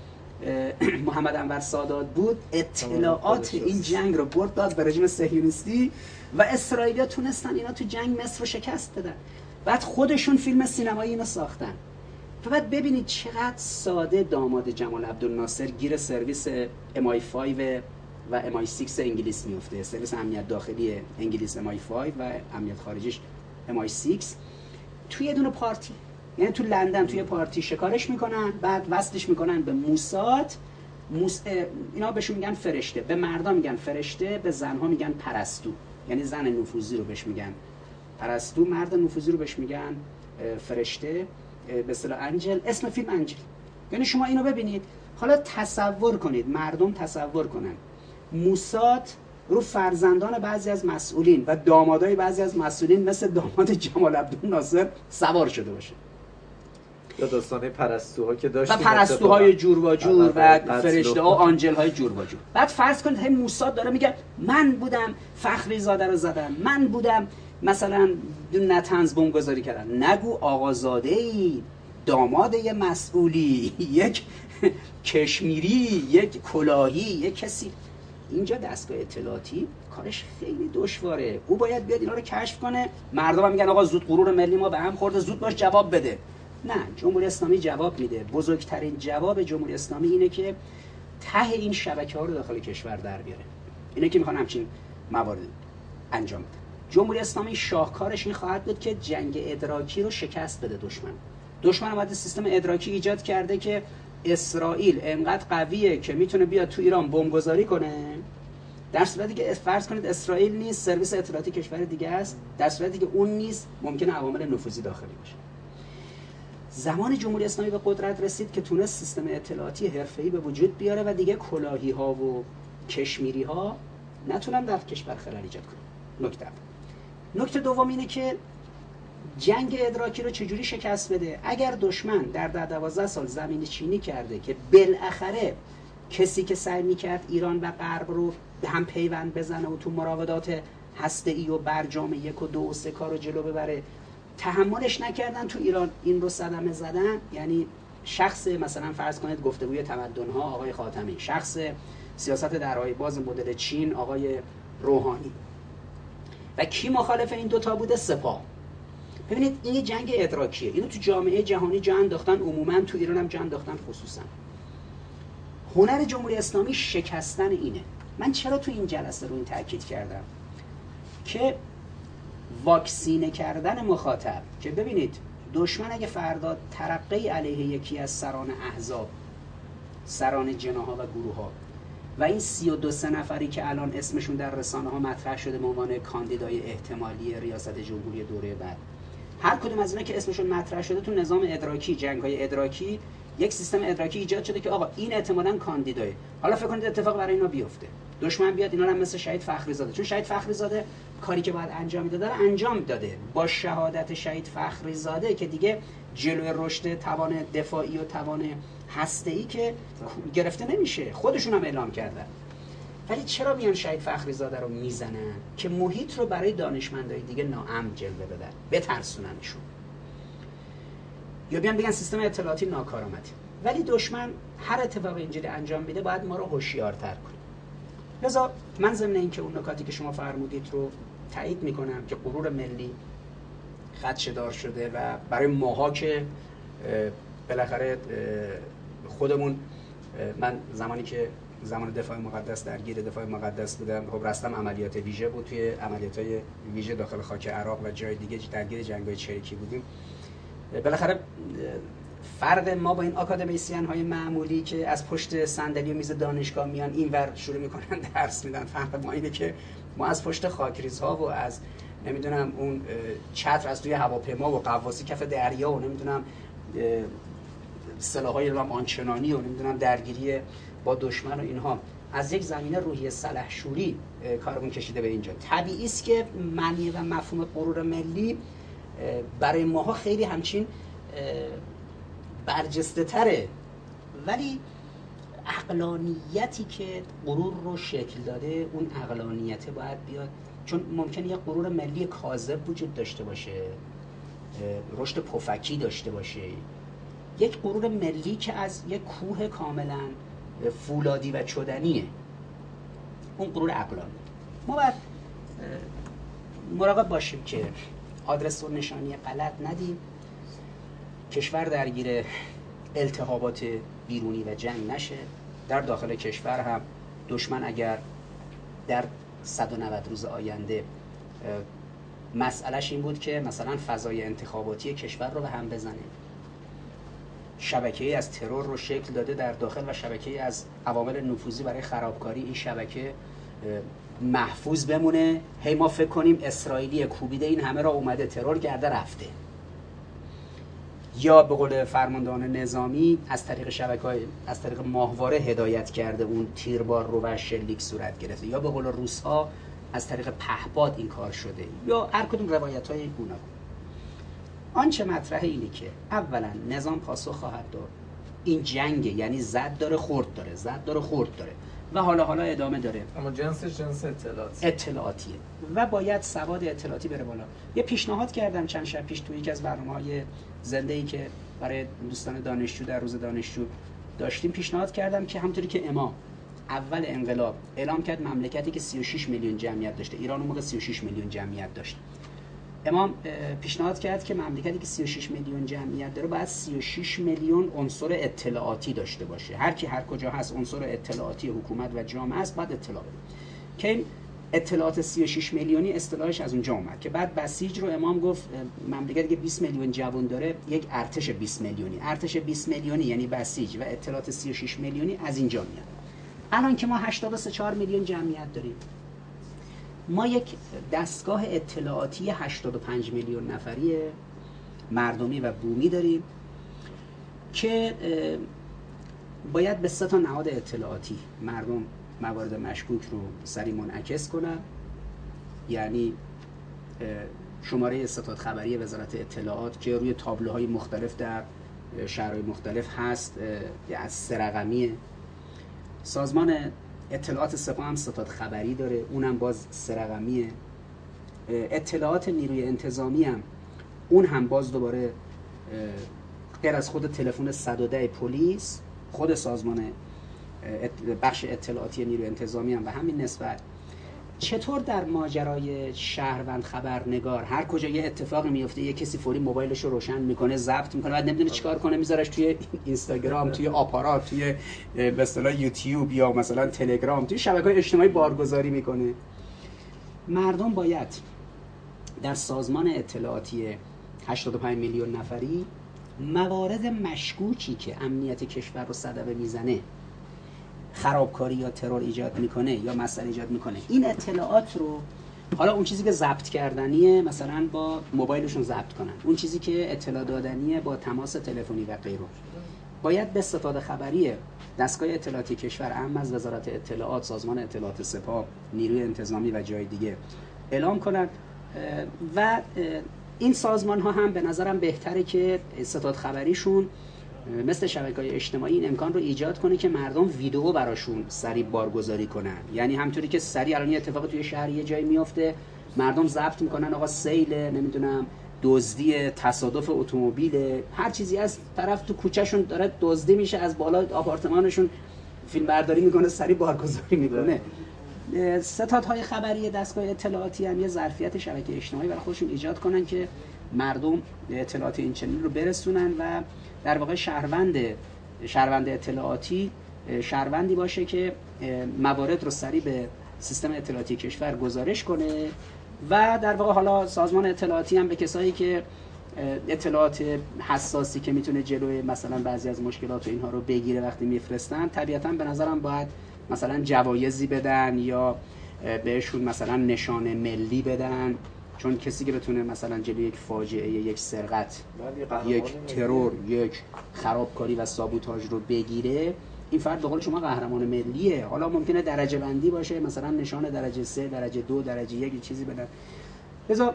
محمد انور سادات بود، اطلاعات این جنگ رو برد داد به رژیم صهیونیستی و اسرائیلیا تونستن اینا تو جنگ مصر رو شکست بدن. بعد خودشون فیلم سینمایی اینو ساختن. و بعد ببینید چقدر ساده داماد جمال عبدالناصر گیر سرویس ام آی پنج و ام آی شش انگلیس میفته، سرویس امنیت داخلی انگلیس ام آی پنج و امنیت خارجیش ام آی شش، توی یه دونه پارتی، یعنی تو لندن توی پارتی شکارش میکنن، بعد وصلش میکنن به موساد. موس... اینا بهشون میگن فرشته، به مردا میگن فرشته، به زنها میگن پرستو، یعنی زن نفوذی رو بهش میگن پرستو، مرد نفوذی رو بهش میگن فرشته، به اصطلاح انجل. اسم فیلم انجل. یعنی شما اینو ببینید، حالا تصور کنید، مردم تصور کنن موساد رو فرزندان بعضی از مسئولین و دامادای بعضی از مسئولین مثل داماد جمال عبدالناصر سوار شده باشه. یا داستانه پرستوها که داشتیم، و پرستوهای جور و جور و فرشته ها و آنجل های جور و جور. بعد فرض کنید هم موساد داره میگه من بودم فخری زاده رو زدم، من بودم مثلا نتنز بمبگذاری کردن. نگو آقازاده ای داماد یه مسئولی، یک کشمیری، یک کلاهی، یک کسی. اینجا دستگاه اطلاعاتی کارش خیلی دشواره. او باید بیاد اینا رو کشف کنه. مردم هم میگن آقا زود غرور ملی ما به هم خورده، زود باش جواب بده. نه، جمهوری اسلامی جواب میده. بزرگترین جواب جمهوری اسلامی اینه که ته این شبکه‌ها رو داخل کشور در بیاره. اینه که میخوان همچین موارد انجام بده. جمهوری اسلامی شاهکارش این خواهد بود که جنگ ادراکی رو شکست بده دشمن. دشمن اومده سیستم ادراکی ایجاد کرده که اسرائیل انقدر قویه که میتونه بیاد تو ایران بمبگذاری کنه، در صورتی که فرض کنید اسرائیل نیست، سرویس اطلاعاتی کشور دیگه است، در صورتی که اون نیست ممکنه عوامل نفوذی داخلی باشه. زمان جمهوری اسلامی به قدرت رسید که تونست سیستم اطلاعاتی حرفه‌ای به وجود بیاره و دیگه کلاهی ها و کشمیری ها نتونن در کشور خلل ایجاد کنن. نکته نکته دوم اینه که جنگ ادراکی رو چجوری شکست بده. اگر دشمن در ده دوازده سال زمین چینی کرده که بالاخره کسی که سعی میکرد ایران و غرب رو به هم پیوند بزنه و تو مراودات هسته‌ای و برجام یک و دو و سه کار رو جلو ببره، تحملش نکردن تو ایران این رو صدمه زدن. یعنی شخص مثلا فرض کنید گفتگوی تمدن‌ها آقای خاتمی، شخص سیاست درهای باز مدل چین آقای روحانی، و کی مخالف این دوتا بوده؟ سپاه. ببینید این یه جنگ ادراکیه. اینو تو جامعه جهانی جا انداختن، عموما تو ایران هم جا انداختن خصوصا. هنر جمهوری اسلامی شکستن اینه. من چرا تو این جلسه رو این تاکید کردم که واکسینه کردن مخاطب، که ببینید دشمن اگه فردا ترقی علیه یکی از سران احزاب، سران جناح‌ها و گروه‌ها و این سی و دو سه نفری که الان اسمشون در رسانه‌ها مطرح شده به عنوان کاندیدای احتمالی ریاست جمهوری دوره بعد، هر کدوم از اینا که اسمشون مطرح شده تو نظام ادراکی، جنگ‌های ادراکی، یک سیستم ادراکی ایجاد شده که آقا این احتمالاً کاندیداه. حالا فکر کنید اتفاق برای اینا بیفته، دشمن بیاد اینا رو مثل شهید فخری زاده، چون شهید فخری زاده کاری که باید انجام میداده رو انجام داده، با شهادت شهید فخری زاده که دیگه جلوی رشد توان دفاعی و توان هسته‌ای که گرفته نمیشه، خودشون هم اعلام کردن. ولی چرا میان شهید فخری زاده رو میزنن؟ که محیط رو برای دانشمندای دیگه ناامن جلوه بدن، بترسوننشون، یا بیان بگن سیستم اطلاعاتی ناکارآمده. ولی دشمن هر اتفاق اینجوری انجام میده باید ما رو هوشیارتر کنه. لذا من ضمن اینکه اون نکاتی که شما فرمودید رو تایید میکنم که غرور ملی خدشه‌دار شده و برای ماها که بالاخره خودمون، من زمانی که زمان دفاع مقدس درگیر دفاع مقدس بودم، خب رستم عملیات ویژه بود، توی عملیات‌های ویژه داخل خاک عراق و جای دیگه درگیر جنگ‌های چریکی بودیم. بالاخره فرق ما با این آکادمیسین های معمولی که از پشت صندلی و میز دانشگاه میان اینور شروع میکنن درس میدن، فرق ما اینه که ما از پشت خاکریزها و از نمیدونم اون چتر از توی هواپیما و قواسی کف دریا و نمیدونم سلاح‌های آنچنانی و نمیدونم درگیری با دشمن و اینها، از یک زمینه روحی سلحشوری کارمون کشیده به اینجا. طبیعی است که معنی و مفهوم غرور ملی برای ماها خیلی همچین برجسته تره، ولی عقلانیتی که غرور رو شکل داده، اون عقلانیت باید بیاد، چون ممکنه یک غرور ملی کاذب وجود داشته باشه، رشد پفکی داشته باشه، یک غرور ملی که از یک کوه کاملا فولادی و چدنیه، اون غرور عقلانی. ما باید مراقب باشیم که آدرس و نشانی غلط ندیم، کشور درگیر التهابات بیرونی و جنگ نشه. در داخل کشور هم دشمن اگر در صد و نود روز آینده مسئلهش این بود که مثلا فضای انتخاباتی کشور رو به هم بزنه، شبکه‌ای از ترور رو شکل داده در داخل و شبکه‌ای از عوامل نفوذی برای خرابکاری این شبکه محفوظ بمونه، هی ما فکر کنیم اسرائیلی کوبیده این همه را اومده ترور کرده رفته، یا به قول فرماندهان نظامی از طریق شبکه‌های از طریق ماهواره هدایت کرده اون تیربار رو و شلیک صورت گرفته، یا به قول روس‌ها از طریق پهپاد این کار شده، یا هر کدوم روایت‌های گوناگون. آنچه مطرحه اینه که اولا نظام پاسخ خواهد داد، این جنگ یعنی زد داره خورد داره، زد داره خورد داره و حالا حالا ادامه داره، اما جنسش جنس اطلاعاتی اطلاعاتیه و باید سواد اطلاعاتی بره بالا. یه پیشنهاد کردم چند شب پیش توی یکی از برنامه‌های زنده‌ای که برای دوستان دانشجو در روز دانشجو داشتیم پیشنهاد کردم که همونطوری که امام اول انقلاب اعلام کرد مملکتی که سی و شش میلیون جمعیت داشته، ایران اون موقع سی و شش میلیون جمعیت داشت، امام پیشنهاد کرد که مملکتی که سی و شش میلیون جمعیت داره باید سی و شش میلیون عنصر اطلاعاتی داشته باشه. هر کی هر کجا هست عنصر اطلاعاتی حکومت و جامعه است باید اطلاع بده. که این اطلاعات سی و شش میلیونی اصطلاحش از اونجا اومد که بعد بسیج رو امام گفت مملکتی که بیست میلیون جوان داره یک ارتش بیست میلیونی، ارتش بیست میلیونی یعنی بسیج و اطلاعات سی و شش میلیونی از اینجا میاد. الان که ما هشتاد و سه چهار میلیون جمعیت داریم، ما یک دستگاه اطلاعاتی هشتاد و پنج میلیون نفری مردمی و بومی داریم که باید به سه تا نهاد اطلاعاتی مردم موارد مشکوک رو سریع منعکس کنن، یعنی شماره ستاد خبری وزارت اطلاعات که روی تابلوهای مختلف در شهرهای مختلف هست از سه رقمیه. سازمان اطلاعات سپاه هم ستاد خبری داره، اونم باز سه رقمیه. اطلاعات نیروی انتظامی هم اون هم باز دوباره غیر از خود تلفن صد و ده پلیس، خود سازمان بخش اطلاعاتی نیروی انتظامی هم به همین نسبت. چطور در ماجرای شهروند خبرنگار هر کجا یه اتفاقی میفته یه کسی فوری موبایلش رو روشن میکنه، ضبط میکنه، بعد نمیدونه چیکار کنه، میذارش توی اینستاگرام، توی آپارات، توی به اصطلاح یوتیوب یا مثلا تلگرام، توی شبکه‌های اجتماعی بارگذاری میکنه. مردم باید در سازمان اطلاعاتی هشتاد و پنج میلیون نفری موارد مشکوکی که امنیت کشور رو صدمه میزنه، خرابکاری یا ترور ایجاد میکنه یا مسئله ایجاد میکنه، این اطلاعات رو، حالا اون چیزی که ضبط کردنیه مثلا با موبایلشون ضبط کنن، اون چیزی که اطلاع دادنیه با تماس تلفنی و غیره، باید به استفاده خبری دستگاه اطلاعاتی کشور اهم از وزارت اطلاعات، سازمان اطلاعات سپاه، نیروی انتظامی و جای دیگه اعلام کنن. و این سازمان ها هم به نظرم بهتره که ستاد خبریشون مثل شبکه‌های اجتماعی این امکان رو ایجاد کنه که مردم ویدیو براشون سریع بارگذاری کنن. یعنی همونطوری که سریع الان یه اتفاق توی شهر یه جایی میفته، مردم ضبط میکنن آقا سیل، نمیدونم دزدی، تصادف اتومبیل، هر چیزی از طرف تو کوچهشون داره دزدی میشه، از بالا آپارتمانشون فیلم برداری میکنه، سریع بارگذاری میکنه. ستادهای خبری دستگاه اطلاعاتی هم یه ظرفیت شبکه اجتماعی برای خودشون ایجاد کنن که مردم اطلاعات این چنین رو برسونن و در واقع شهروند شهروند اطلاعاتی شهروندی باشه که موارد رو سریع به سیستم اطلاعاتی کشور گزارش کنه و در واقع حالا سازمان اطلاعاتی هم به کسایی که اطلاعات حساسی که میتونه جلوی مثلا بعضی از مشکلات و اینها رو بگیره وقتی میفرستن، طبیعتاً به نظرم باید مثلا جوایزی بدن یا بهشون مثلا نشان ملی بدن، چون کسی که بتونه مثلا جلوی یک فاجعه، یک سرقت، یک ترور، یک خرابکاری و سابوتاژ رو بگیره، این فرد به قول شما قهرمان ملیه. حالا ممکنه درجه بندی باشه، مثلا نشان درجه سه، درجه دو، درجه یک چیزی بدن. لذا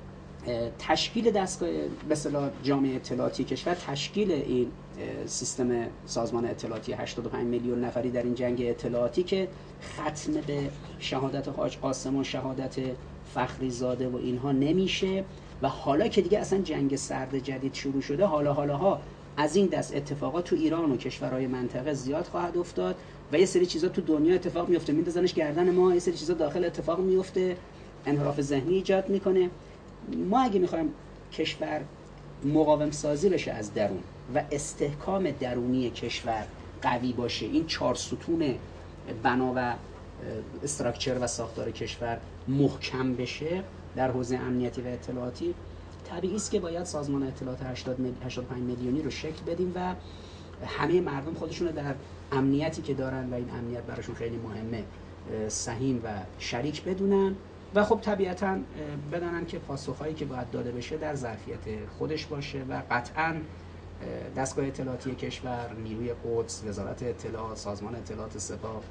تشکیل دستگاه به اصطلاح جامعه اطلاعاتی کشور، تشکیل این سیستم سازمان اطلاعاتی هشتاد و پنج میلیون نفری در این جنگ اطلاعاتی که ختم به شهادت حاج قاسم و شهادت فخری زاده و اینها نمیشه و حالا که دیگه اصلا جنگ سرد جدید شروع شده، حالا حالاها از این دست اتفاقات تو ایران و کشورهای منطقه زیاد خواهد افتاد و یه سری چیزا تو دنیا اتفاق میفته میندازنش گردن ما، یه سری چیزا داخل اتفاق میفته، انحراف ذهنی ایجاد میکنه. ما اگه میخوایم کشور مقاوم سازی بشه از درون و استحکام درونی کشور قوی باشه، این چهار ستون بنا و استراکچر و ساختار کشور محکم بشه در حوزه امنیتی و اطلاعاتی، طبیعی است که باید سازمان اطلاعات هشتاد و پنج میلیونی رو شکل بدیم و همه مردم خودشون در امنیتی که دارن و این امنیت براشون خیلی مهمه سهیم و شریک بدونن و خب طبیعتاً بدانن که پاسخهایی که باید داده بشه در ظرفیت خودش باشه و قطعاً دستگاه اطلاعاتی کشور، نیروی قدس، وزارت اطلاعات، سازمان اطلاعات سپاه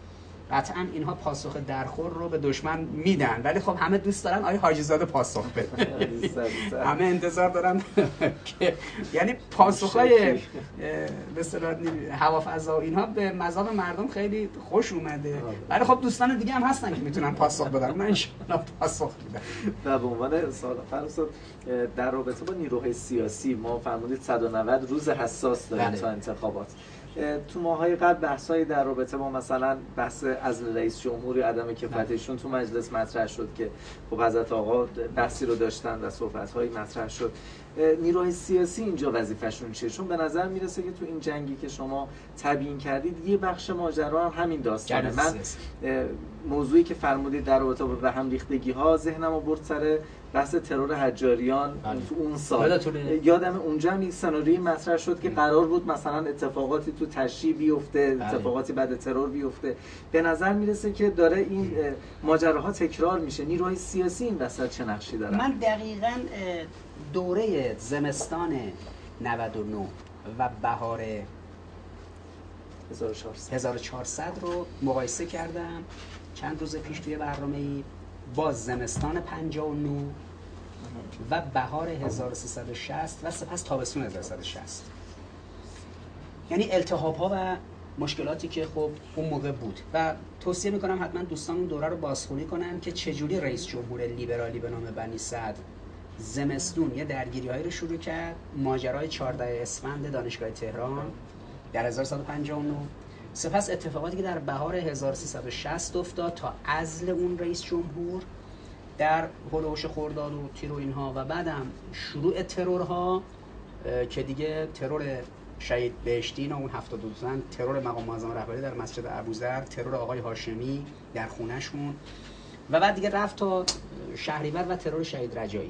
قطعا اینها پاسخ درخور رو به دشمن میدن، ولی خب همه دوست دارن آیه حاجی زاده پاسخ بده. همه انتظار دارن که یعنی پاسخهای به اصطلاح هوافضا و اینها به مذاق مردم خیلی خوش اومده، ولی خب دوستان دیگه هم هستن که میتونن پاسخ بدن. من ان شاءالله پاسخ میدم. و به عنوان سوال فرض در رابطه با نیروهای سیاسی ما فرمودید صد و نود روز حساس داریم تا انتخابات. تو ماهای قبل بحثایی در رابطه با مثلا بحث عزل رئیس جمهوری عدم کفایتشون تو مجلس مطرح شد که خب حضرت آقا بحثی رو داشتن و صحبت‌هایی مطرح شد. نیروهای سیاسی اینجا وظیفه‌شون چیه؟ چون به نظر میرسه که تو این جنگی که شما تبیین کردید یه بخش ماجرا هم همین داستانه. من موضوعی که فرمودید در رابطه با هم ریختگی‌ها ذهنمو برد سر بحث ترور حجاریان تو اون سال. یادم اونجا هم این سناریوی مطرح شد که قرار بود مثلا اتفاقاتی تو تشییع بیفته، اتفاقاتی بعد ترور بیفته. به نظر میرسه که داره این ماجراها تکرار میشه. نیروهای سیاسی این وسط چه نقشی دارن؟ من دقیقاً دوره زمستان نود و نه و بهار هزار و چهارصد رو مقایسه کردم چند روز پیش توی برنامه‌ای با زمستان پنجاه و نه و بهار هزار و سیصد و شصت و سپس تابستون هزار و سیصد و شصت. یعنی التهاب‌ها و مشکلاتی که خب اون موقع بود و توصیه میکنم حتما دوستان اون دوره رو بازخونی کنن که چجوری رئیس جمهور لیبرالی به نام بنی سعد زمستون یه درگیری‌هایی رو شروع کرد. ماجرای چهاردهم اسفند دانشگاه تهران در هزار و سیصد و پنجاه و نه، سپس اتفاقاتی که در بهار هزار و سیصد و شصت افتاد تا عزل اون رئیس جمهور در هولوش خرداد و تیر و اینها، و بعدم شروع ترورها که دیگه ترور شهید بهشتین و اون هفتاد و دو زن، ترور مقام معظم رهبری در مسجد ابوذر، ترور آقای هاشمی در خونه‌شون، و بعد دیگه رفت تا شهریور و ترور شهید رجایی.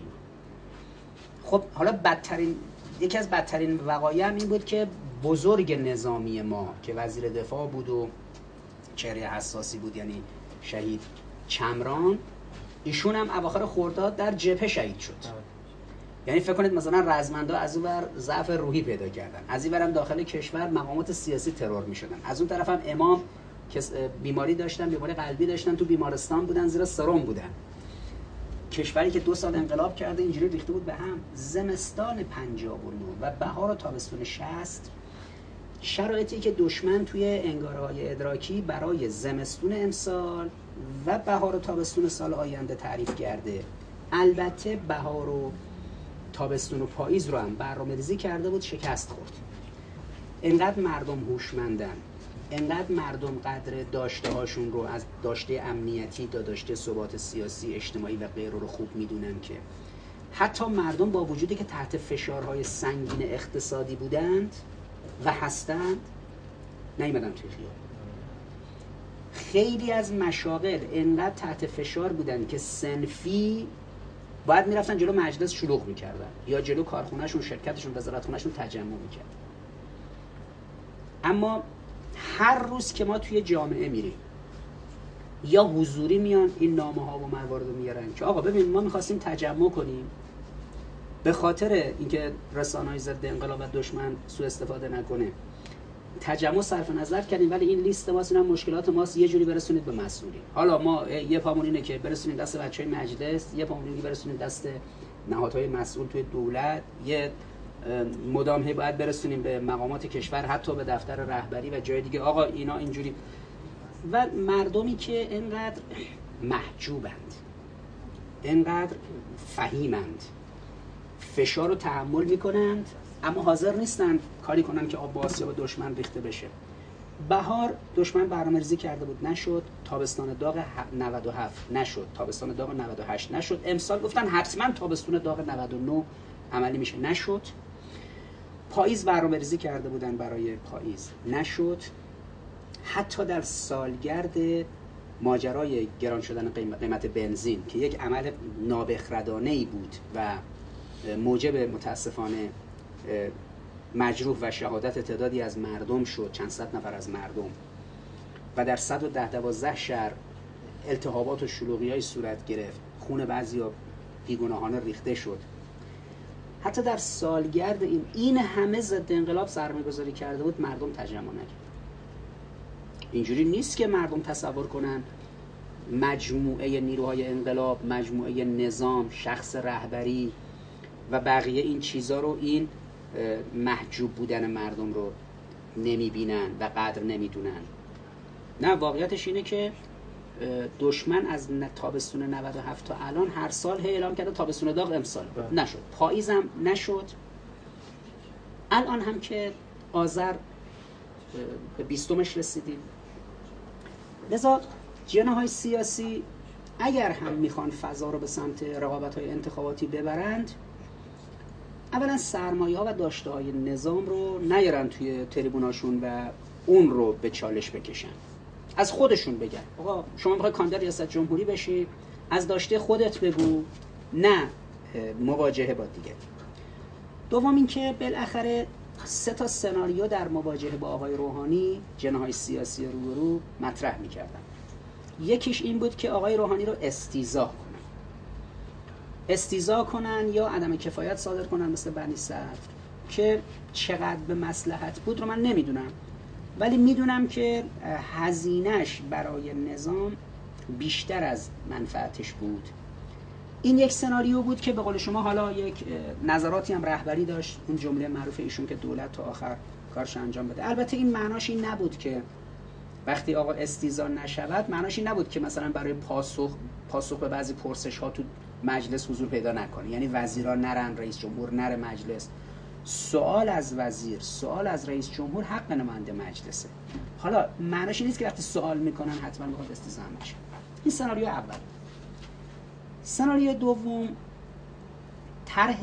خب حالا بدترین یکی از بدترین وقایع این بود که بزرگ نظامی ما که وزیر دفاع بود و چهره حساسی بود، یعنی شهید چمران، ایشون هم اواخر خرداد در جبهه شهید شد. یعنی فکر کنید مثلا رزمندا از اون ور ضعف روحی پیدا کردن، از این ورم داخل کشور مقامات سیاسی ترور می‌شدن، از اون طرف هم امام که بیماری داشتن، بیماری قلبی داشتن، تو بیمارستان بودن، زیر سرم بودن. کشوری که دو سال انقلاب کرده اینجوری ریخته بود به هم. زمستان پنجاه و نه و بهار و تابستون شصت شرایطی که دشمن توی انگاره‌های ادراکی برای زمستون امسال و بهار و تابستون سال آینده تعریف کرده. البته بهار و تابستون و پاییز رو هم برنامه‌ریزی کرده بود، شکست خورد. انقدر مردم هوشمندن، انقدر مردم قدر داشته هاشون رو از داشته امنیتی تا داشته ثبات سیاسی، اجتماعی و غیره رو خوب میدونن که حتی مردم با وجودی که تحت فشارهای سنگین اقتصادی بودند و هستند نیومدن توی خیابون. خیلی از مشاغل انقدر تحت فشار بودن که صنفی باید میرفتن جلو مجلس شلوغ میکردن یا جلو کارخونهشون، شرکتشون، وزارتخونهشون تجمع میکردن. اما هر روز که ما توی جامعه میریم یا حضوری میان این نامه ها و موارد رو میارن که آقا ببین ما میخواستیم تجمع کنیم، به خاطر اینکه رسانه‌های ضد انقلاب و دشمن سوء استفاده نکنه تجمع صرف نظر کردیم، ولی این لیست ماست، اینا مشکلات ماست، یه جوری برسونید به مسئولین. حالا ما یه پامون اینه که برسونید دست بچهای مجلس، یه پامون اینه که برسونید دست نهادهای مسئول توی دولت، یه مدام هی باید برسونیم به مقامات کشور، حتی به دفتر رهبری و جای دیگه. آقا اینا اینجوری. و مردمی که اینقدر محجوبند، اینقدر فهیمند، فشار رو تحمل میکنند اما حاضر نیستن کاری کنن که آب با آسیاب دشمن ریخته بشه. بهار دشمن برنامه‌ریزی کرده بود، نشد. تابستان داغ نود و هفت نشد. تابستان داغ نود و هشت نشد. امسال گفتن حتما تابستون داغ نود و نه عملی میشه، نشد. پاییز برنامه‌ریزی کرده بودن برای پاییز، نشد. حتی در سالگرد ماجرای گران شدن قیمت بنزین که یک عمل نابخردانه‌ای بود و موجب متاسفانه مجروح و شهادت تعدادی از مردم شد، چند صد نفر از مردم، و در صد و ده دوازده شهر التهابات و شلوغی‌های صورت گرفت، خون بعضیا بیگناهانه ریخته شد. حتی در سالگرد این این همه ضد انقلاب سرمایه‌گذاری کرده بود، مردم تجمع نکرد. اینجوری نیست که مردم تصور کنن مجموعه نیروهای انقلاب، مجموعه نظام، شخص رهبری و بقیه این چیزا رو این محجوب بودن مردم رو نمیبینن و قدر نمیدونن. نه، واقعیتش اینه که دشمن از تابستون نود و هفت تا الان هر سال هی اعلام کرده تابستون داغ امسال نشد، پاییزم نشد، الان هم که آذر به بیستمش رسیدیم. لذا جناح‌های سیاسی اگر هم میخوان فضا رو به سمت رقابت‌های انتخاباتی ببرند، اولا سرمایه‌ها و داشته‌های نظام رو نیارن توی تریبوناشون و اون رو به چالش بکشن، از خودشون بگن آقا شما میخوای کاندید ریاست جمهوری بشی، از داشته خودت بگو، نه مواجهه با دیگه. دوم اینکه بالاخره سه تا سناریو در مواجهه با آقای روحانی جناح‌های سیاسی روبرو مطرح می‌کردن. یکیش این بود که آقای روحانی رو استیضاح کنن استیضاح کنن یا عدم کفایت صادر کنن مثل بنی صدر، که چقدر به مصلحت بود رو من نمیدونم، ولی میدونم که هزینه‌اش برای نظام بیشتر از منفعتش بود. این یک سناریو بود که به قول شما حالا یک نظراتی هم رهبری داشت، اون جمله معروف ایشون که دولت تا آخر کارش انجام بده. البته این معناش این نبود که وقتی آقا استیضاح نشود، معناش این نبود که مثلا برای پاسخ پاسخ به بعضی پرسش ها تو مجلس حضور پیدا نکنه، یعنی وزیرا نرن، رئیس جمهور نره مجلس. سوال از وزیر، سوال از رئیس جمهور حق نماینده مجلسه. حالا معناش این نیست که وقتی سوال میکنن حتما بخواد استیضاح بشه. این سناریو اول. سناریو دوم طرح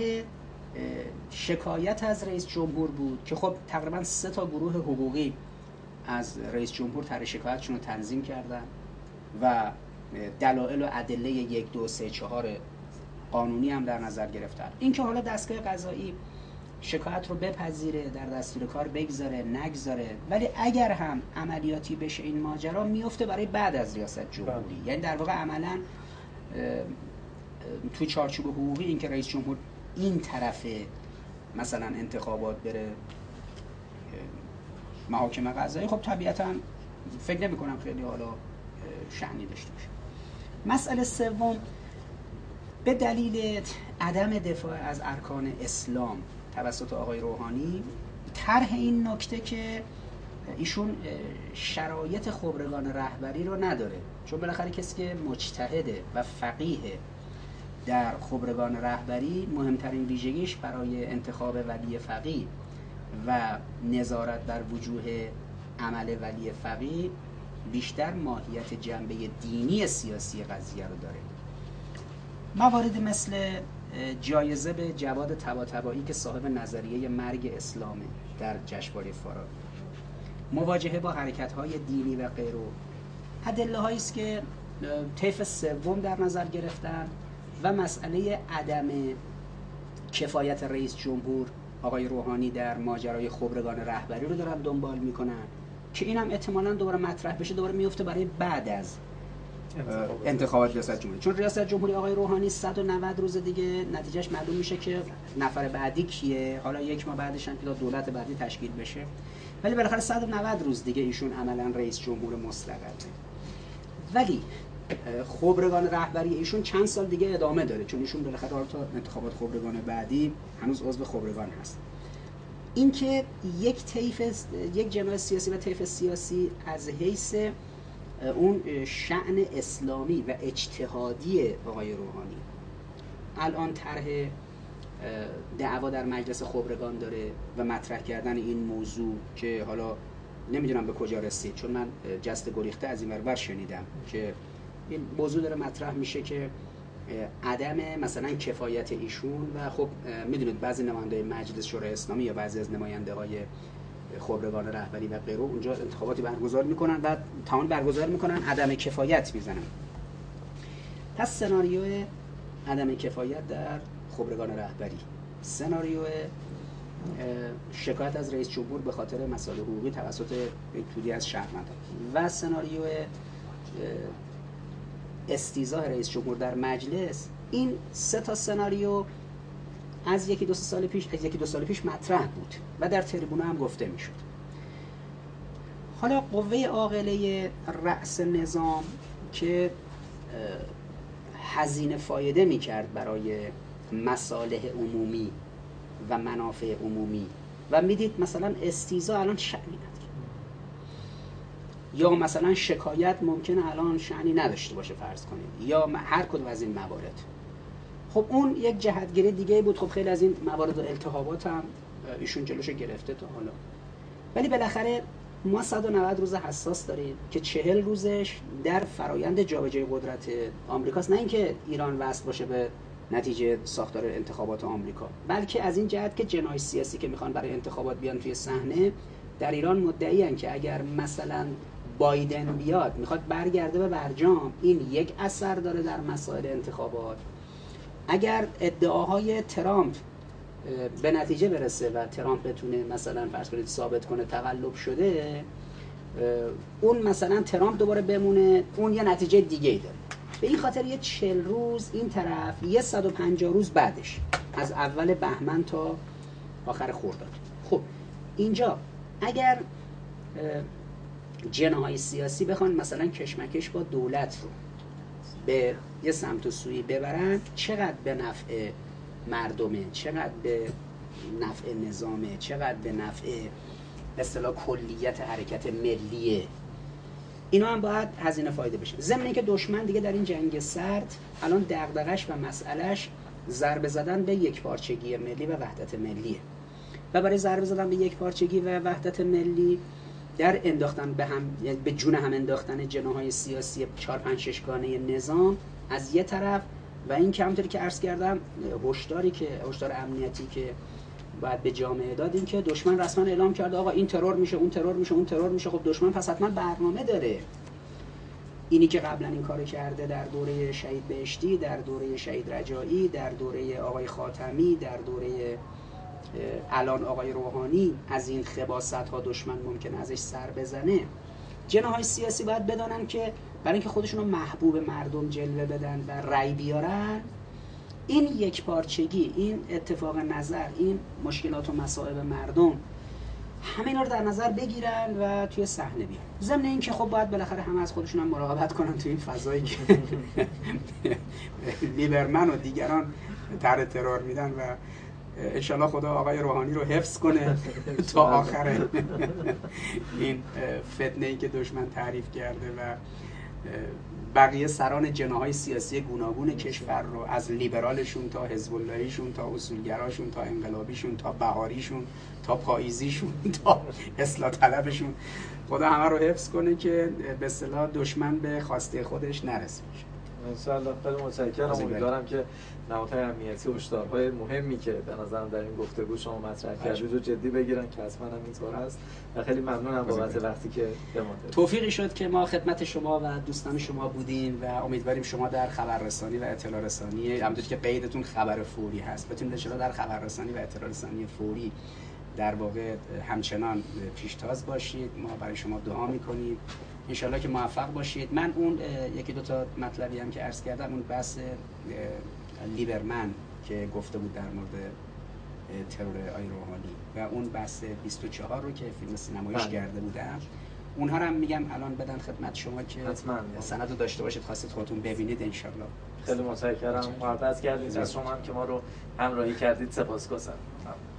شکایت از رئیس جمهور بود که خب تقریبا سه تا گروه حقوقی از رئیس جمهور طرح شکایتشون رو تنظیم کردن و دلایل و ادله یک دو سه چهار قانونی هم در نظر گرفتن. این که حالا دستگاه قضایی شکایت رو بپذیره، در دستور کار بگذاره نگذاره، ولی اگر هم عملیاتی بشه این ماجرا میفته برای بعد از ریاست جمهوری. یعنی در واقع عملاً تو چارچوب حقوقی این که رئیس جمهور این طرف مثلا انتخابات بره محاکم قضایی، خب طبیعتاً فکر نمی کنم خیلی حالا شأنی داشته باشه. مسئله سوم، به دلیل عدم دفاع از ارکان اسلام توسط آقای روحانی، طرح این نکته که ایشون شرایط خبرگان رهبری رو نداره، چون بالاخره کسی که مجتهده و فقیه در خبرگان رهبری مهمترین ویژگیش برای انتخاب ولی فقیه و نظارت بر وجوه عمل ولی فقیه بیشتر ماهیت جنبه دینی سیاسی قضیه رو داره. موارد مثل جایزه به جواد طباطبایی که صاحب نظریه مرگ اسلامه در جشنواره فارابی، مواجهه با حرکت‌های دینی و غیره، ادله هایی است که طیف سوم در نظر گرفتن و مسئله عدم کفایت رئیس جمهور آقای روحانی در ماجرای خبرگان رهبری رو دارن دنبال میکنن که اینم احتمالاً دوباره مطرح بشه، دوباره میفته برای بعد از انتخابات ریاست جمهوری، چون ریاست جمهوری آقای روحانی صد و نود روز دیگه نتیجهش معلوم میشه که نفر بعدی کیه. حالا یک ماه بعدش هم که دولت بعدی تشکیل بشه، ولی بالاخره صد و نود روز دیگه ایشون عملاً رئیس جمهور مستقله. ولی خبرگان رهبری ایشون چند سال دیگه ادامه داره، چون ایشون بالاخره تا انتخابات خبرگان بعدی هنوز عضو خبرگان هست. اینکه یک طیف یک جناح سیاسی و طیف سیاسی از حیث اون شأن اسلامی و اجتهادی آقای روحانی الان طرح دعوا در مجلس خبرگان داره و مطرح کردن این موضوع که حالا نمیدونم به کجا رسید، چون من جست گریخته از این ورور شنیدم که این موضوع داره مطرح میشه که عدم مثلا کفایت ایشون و خب میدونید بعضی نماینده مجلس شورای اسلامی یا بعضی از نماینده های خبرگان رهبری و غیره اونجا انتخاباتی برگزار میکنن و تمام برگزار میکنن عدم کفایت میزنن. پس سناریو عدم کفایت در خبرگان رهبری، سناریو شکایت از رئیس جمهور به خاطر مسائل حقوقی توسط یک توده از شهروندان و سناریو استیضاح رئیس جمهور در مجلس، این سه تا سناریو از یکی دو سال پیش از یکی دو سال پیش مطرح بود و در تریبون هم گفته میشد. حالا قوه عاقله رأس نظام که هزینه فایده میکرد برای مصالح عمومی و منافع عمومی و میدید مثلا استیضاح الان شأنی نداره، یا مثلا شکایت ممکنه الان شأنی نداشته باشه فرض کنید، یا هر کدوم از این موارد. خب اون یک جهتگیری دیگه بود. خب خیلی از این موارد و التهابات هم ایشون جلوشو گرفته تا حالا، ولی بالاخره ما صد و نود روز حساس داریم که چهل روزش در فرایند جابجایی قدرت آمریکاست، نه اینکه ایران وصل باشه به نتیجه ساختار انتخابات آمریکا، بلکه از این جهت که جناح سیاسی که میخوان برای انتخابات بیان توی صحنه در ایران مدعی ان که اگر مثلا بایدن بیاد میخواد برگرده به برجام، این یک اثر داره در مسائل انتخابات. اگر ادعاهای ترامپ به نتیجه برسه و ترامپ بتونه مثلا فرض کنید ثابت کنه تقلب شده، اون مثلا ترامپ دوباره بمونه، اون یه نتیجه دیگه ای داره. به این خاطر یه چهل روز این طرف، یه صد و پنجاه روز بعدش، از اول بهمن تا آخر خرداد. خب اینجا اگر جناح‌های سیاسی بخوان مثلا کشمکش با دولت رو به یه سمت و سوی ببرن، چقدر به نفع مردمه، چقدر به نفع نظامه، چقدر به نفع به اصطلاح کلیت حرکت ملیه، اینا هم باید هزینه فایده بشه. ضمن اینکه دشمن دیگه در این جنگ سرد الان دغدغش و مسئلهش ضربه زدن به یکپارچگی ملی و وحدت ملیه و برای ضربه زدن به یکپارچگی و وحدت ملی در انداختن به هم، یعنی به جون هم انداختن جناح‌های سیاسی چهار پنج ششگانه نظام از یه طرف، و این که همونطوری که عرض کردم هشداری که هشدار امنیتی که باید به جامعه دادیم که دشمن رسما اعلام کرده آقا این ترور میشه، اون ترور میشه، اون ترور میشه. خب دشمن پس حتما برنامه داره. اینی که قبلا این کارو کرده در دوره شهید بهشتی، در دوره شهید رجایی، در دوره آقای خاتمی، در دوره الان آقای روحانی، از این خباثت ها دشمن ممکنه ازش سر بزنه. جناح‌های سیاسی باید بدانن که برای اینکه خودشون رو محبوب مردم جلوه بدن و رأی بیارن، این یکپارچگی، این اتفاق نظر، این مشکلات و مصائب مردم، همه اینا رو در نظر بگیرن و توی صحنه بیان. ضمن این که خب باید بالاخره همه از خودشون هم مراقبت کنن توی این فضایی که لیبرمن و دیگران طرح ترور میدن و انشالله خدا آقای روحانی رو حفظ کنه تا آخر این فتنه‌ای که دشمن تعریف کرده و بقیه سران جناح‌های سیاسی گوناگون کشور رو، از لیبرالشون تا حزب اللهیشون تا اصولگراشون تا انقلابیشون تا بهاریشون تا پاییزیشون تا اصلاح طلبشون، خدا همه رو حفظ کنه که به اصطلاح دشمن به خواسته خودش نرسه. انشالله. خیلی متشکرم. امیدوارم که نهادهای امنیتی هشدارهای مهمی که به نظرم در این گفتگو شما مطرح کردید رو جدی بگیرن که حتما هم اینطور هست و خیلی ممنونم بابت وقتی که به ما دادید. توفیقی شد که ما خدمت شما و دوستان شما بودیم و امیدواریم شما در خبررسانی و اطلاع رسانی، همونطور که قیدتون خبر فوری هست، بتونید ان در خبررسانی و اطلاع رسانی فوری در واقع همچنان پیشتاز باشید. ما برای شما دعا می‌کنیم انشالله که موفق باشید. من اون یکی دو تا مطلبی هم که عرض کردم، اون بحث لیبرمن که گفته بود در مورد ترور آی روحانی و اون بحث بیست و چهار رو که فیلم سینماییش کرده بودم، اونها رو هم میگم الان بدن خدمت شما که سند رو داشته باشید، خواستید خودتون ببینید انشالله. خیلی متشکرم. محبت کردید از شما هم که ما رو همراهی کردید. سپاسگزارم.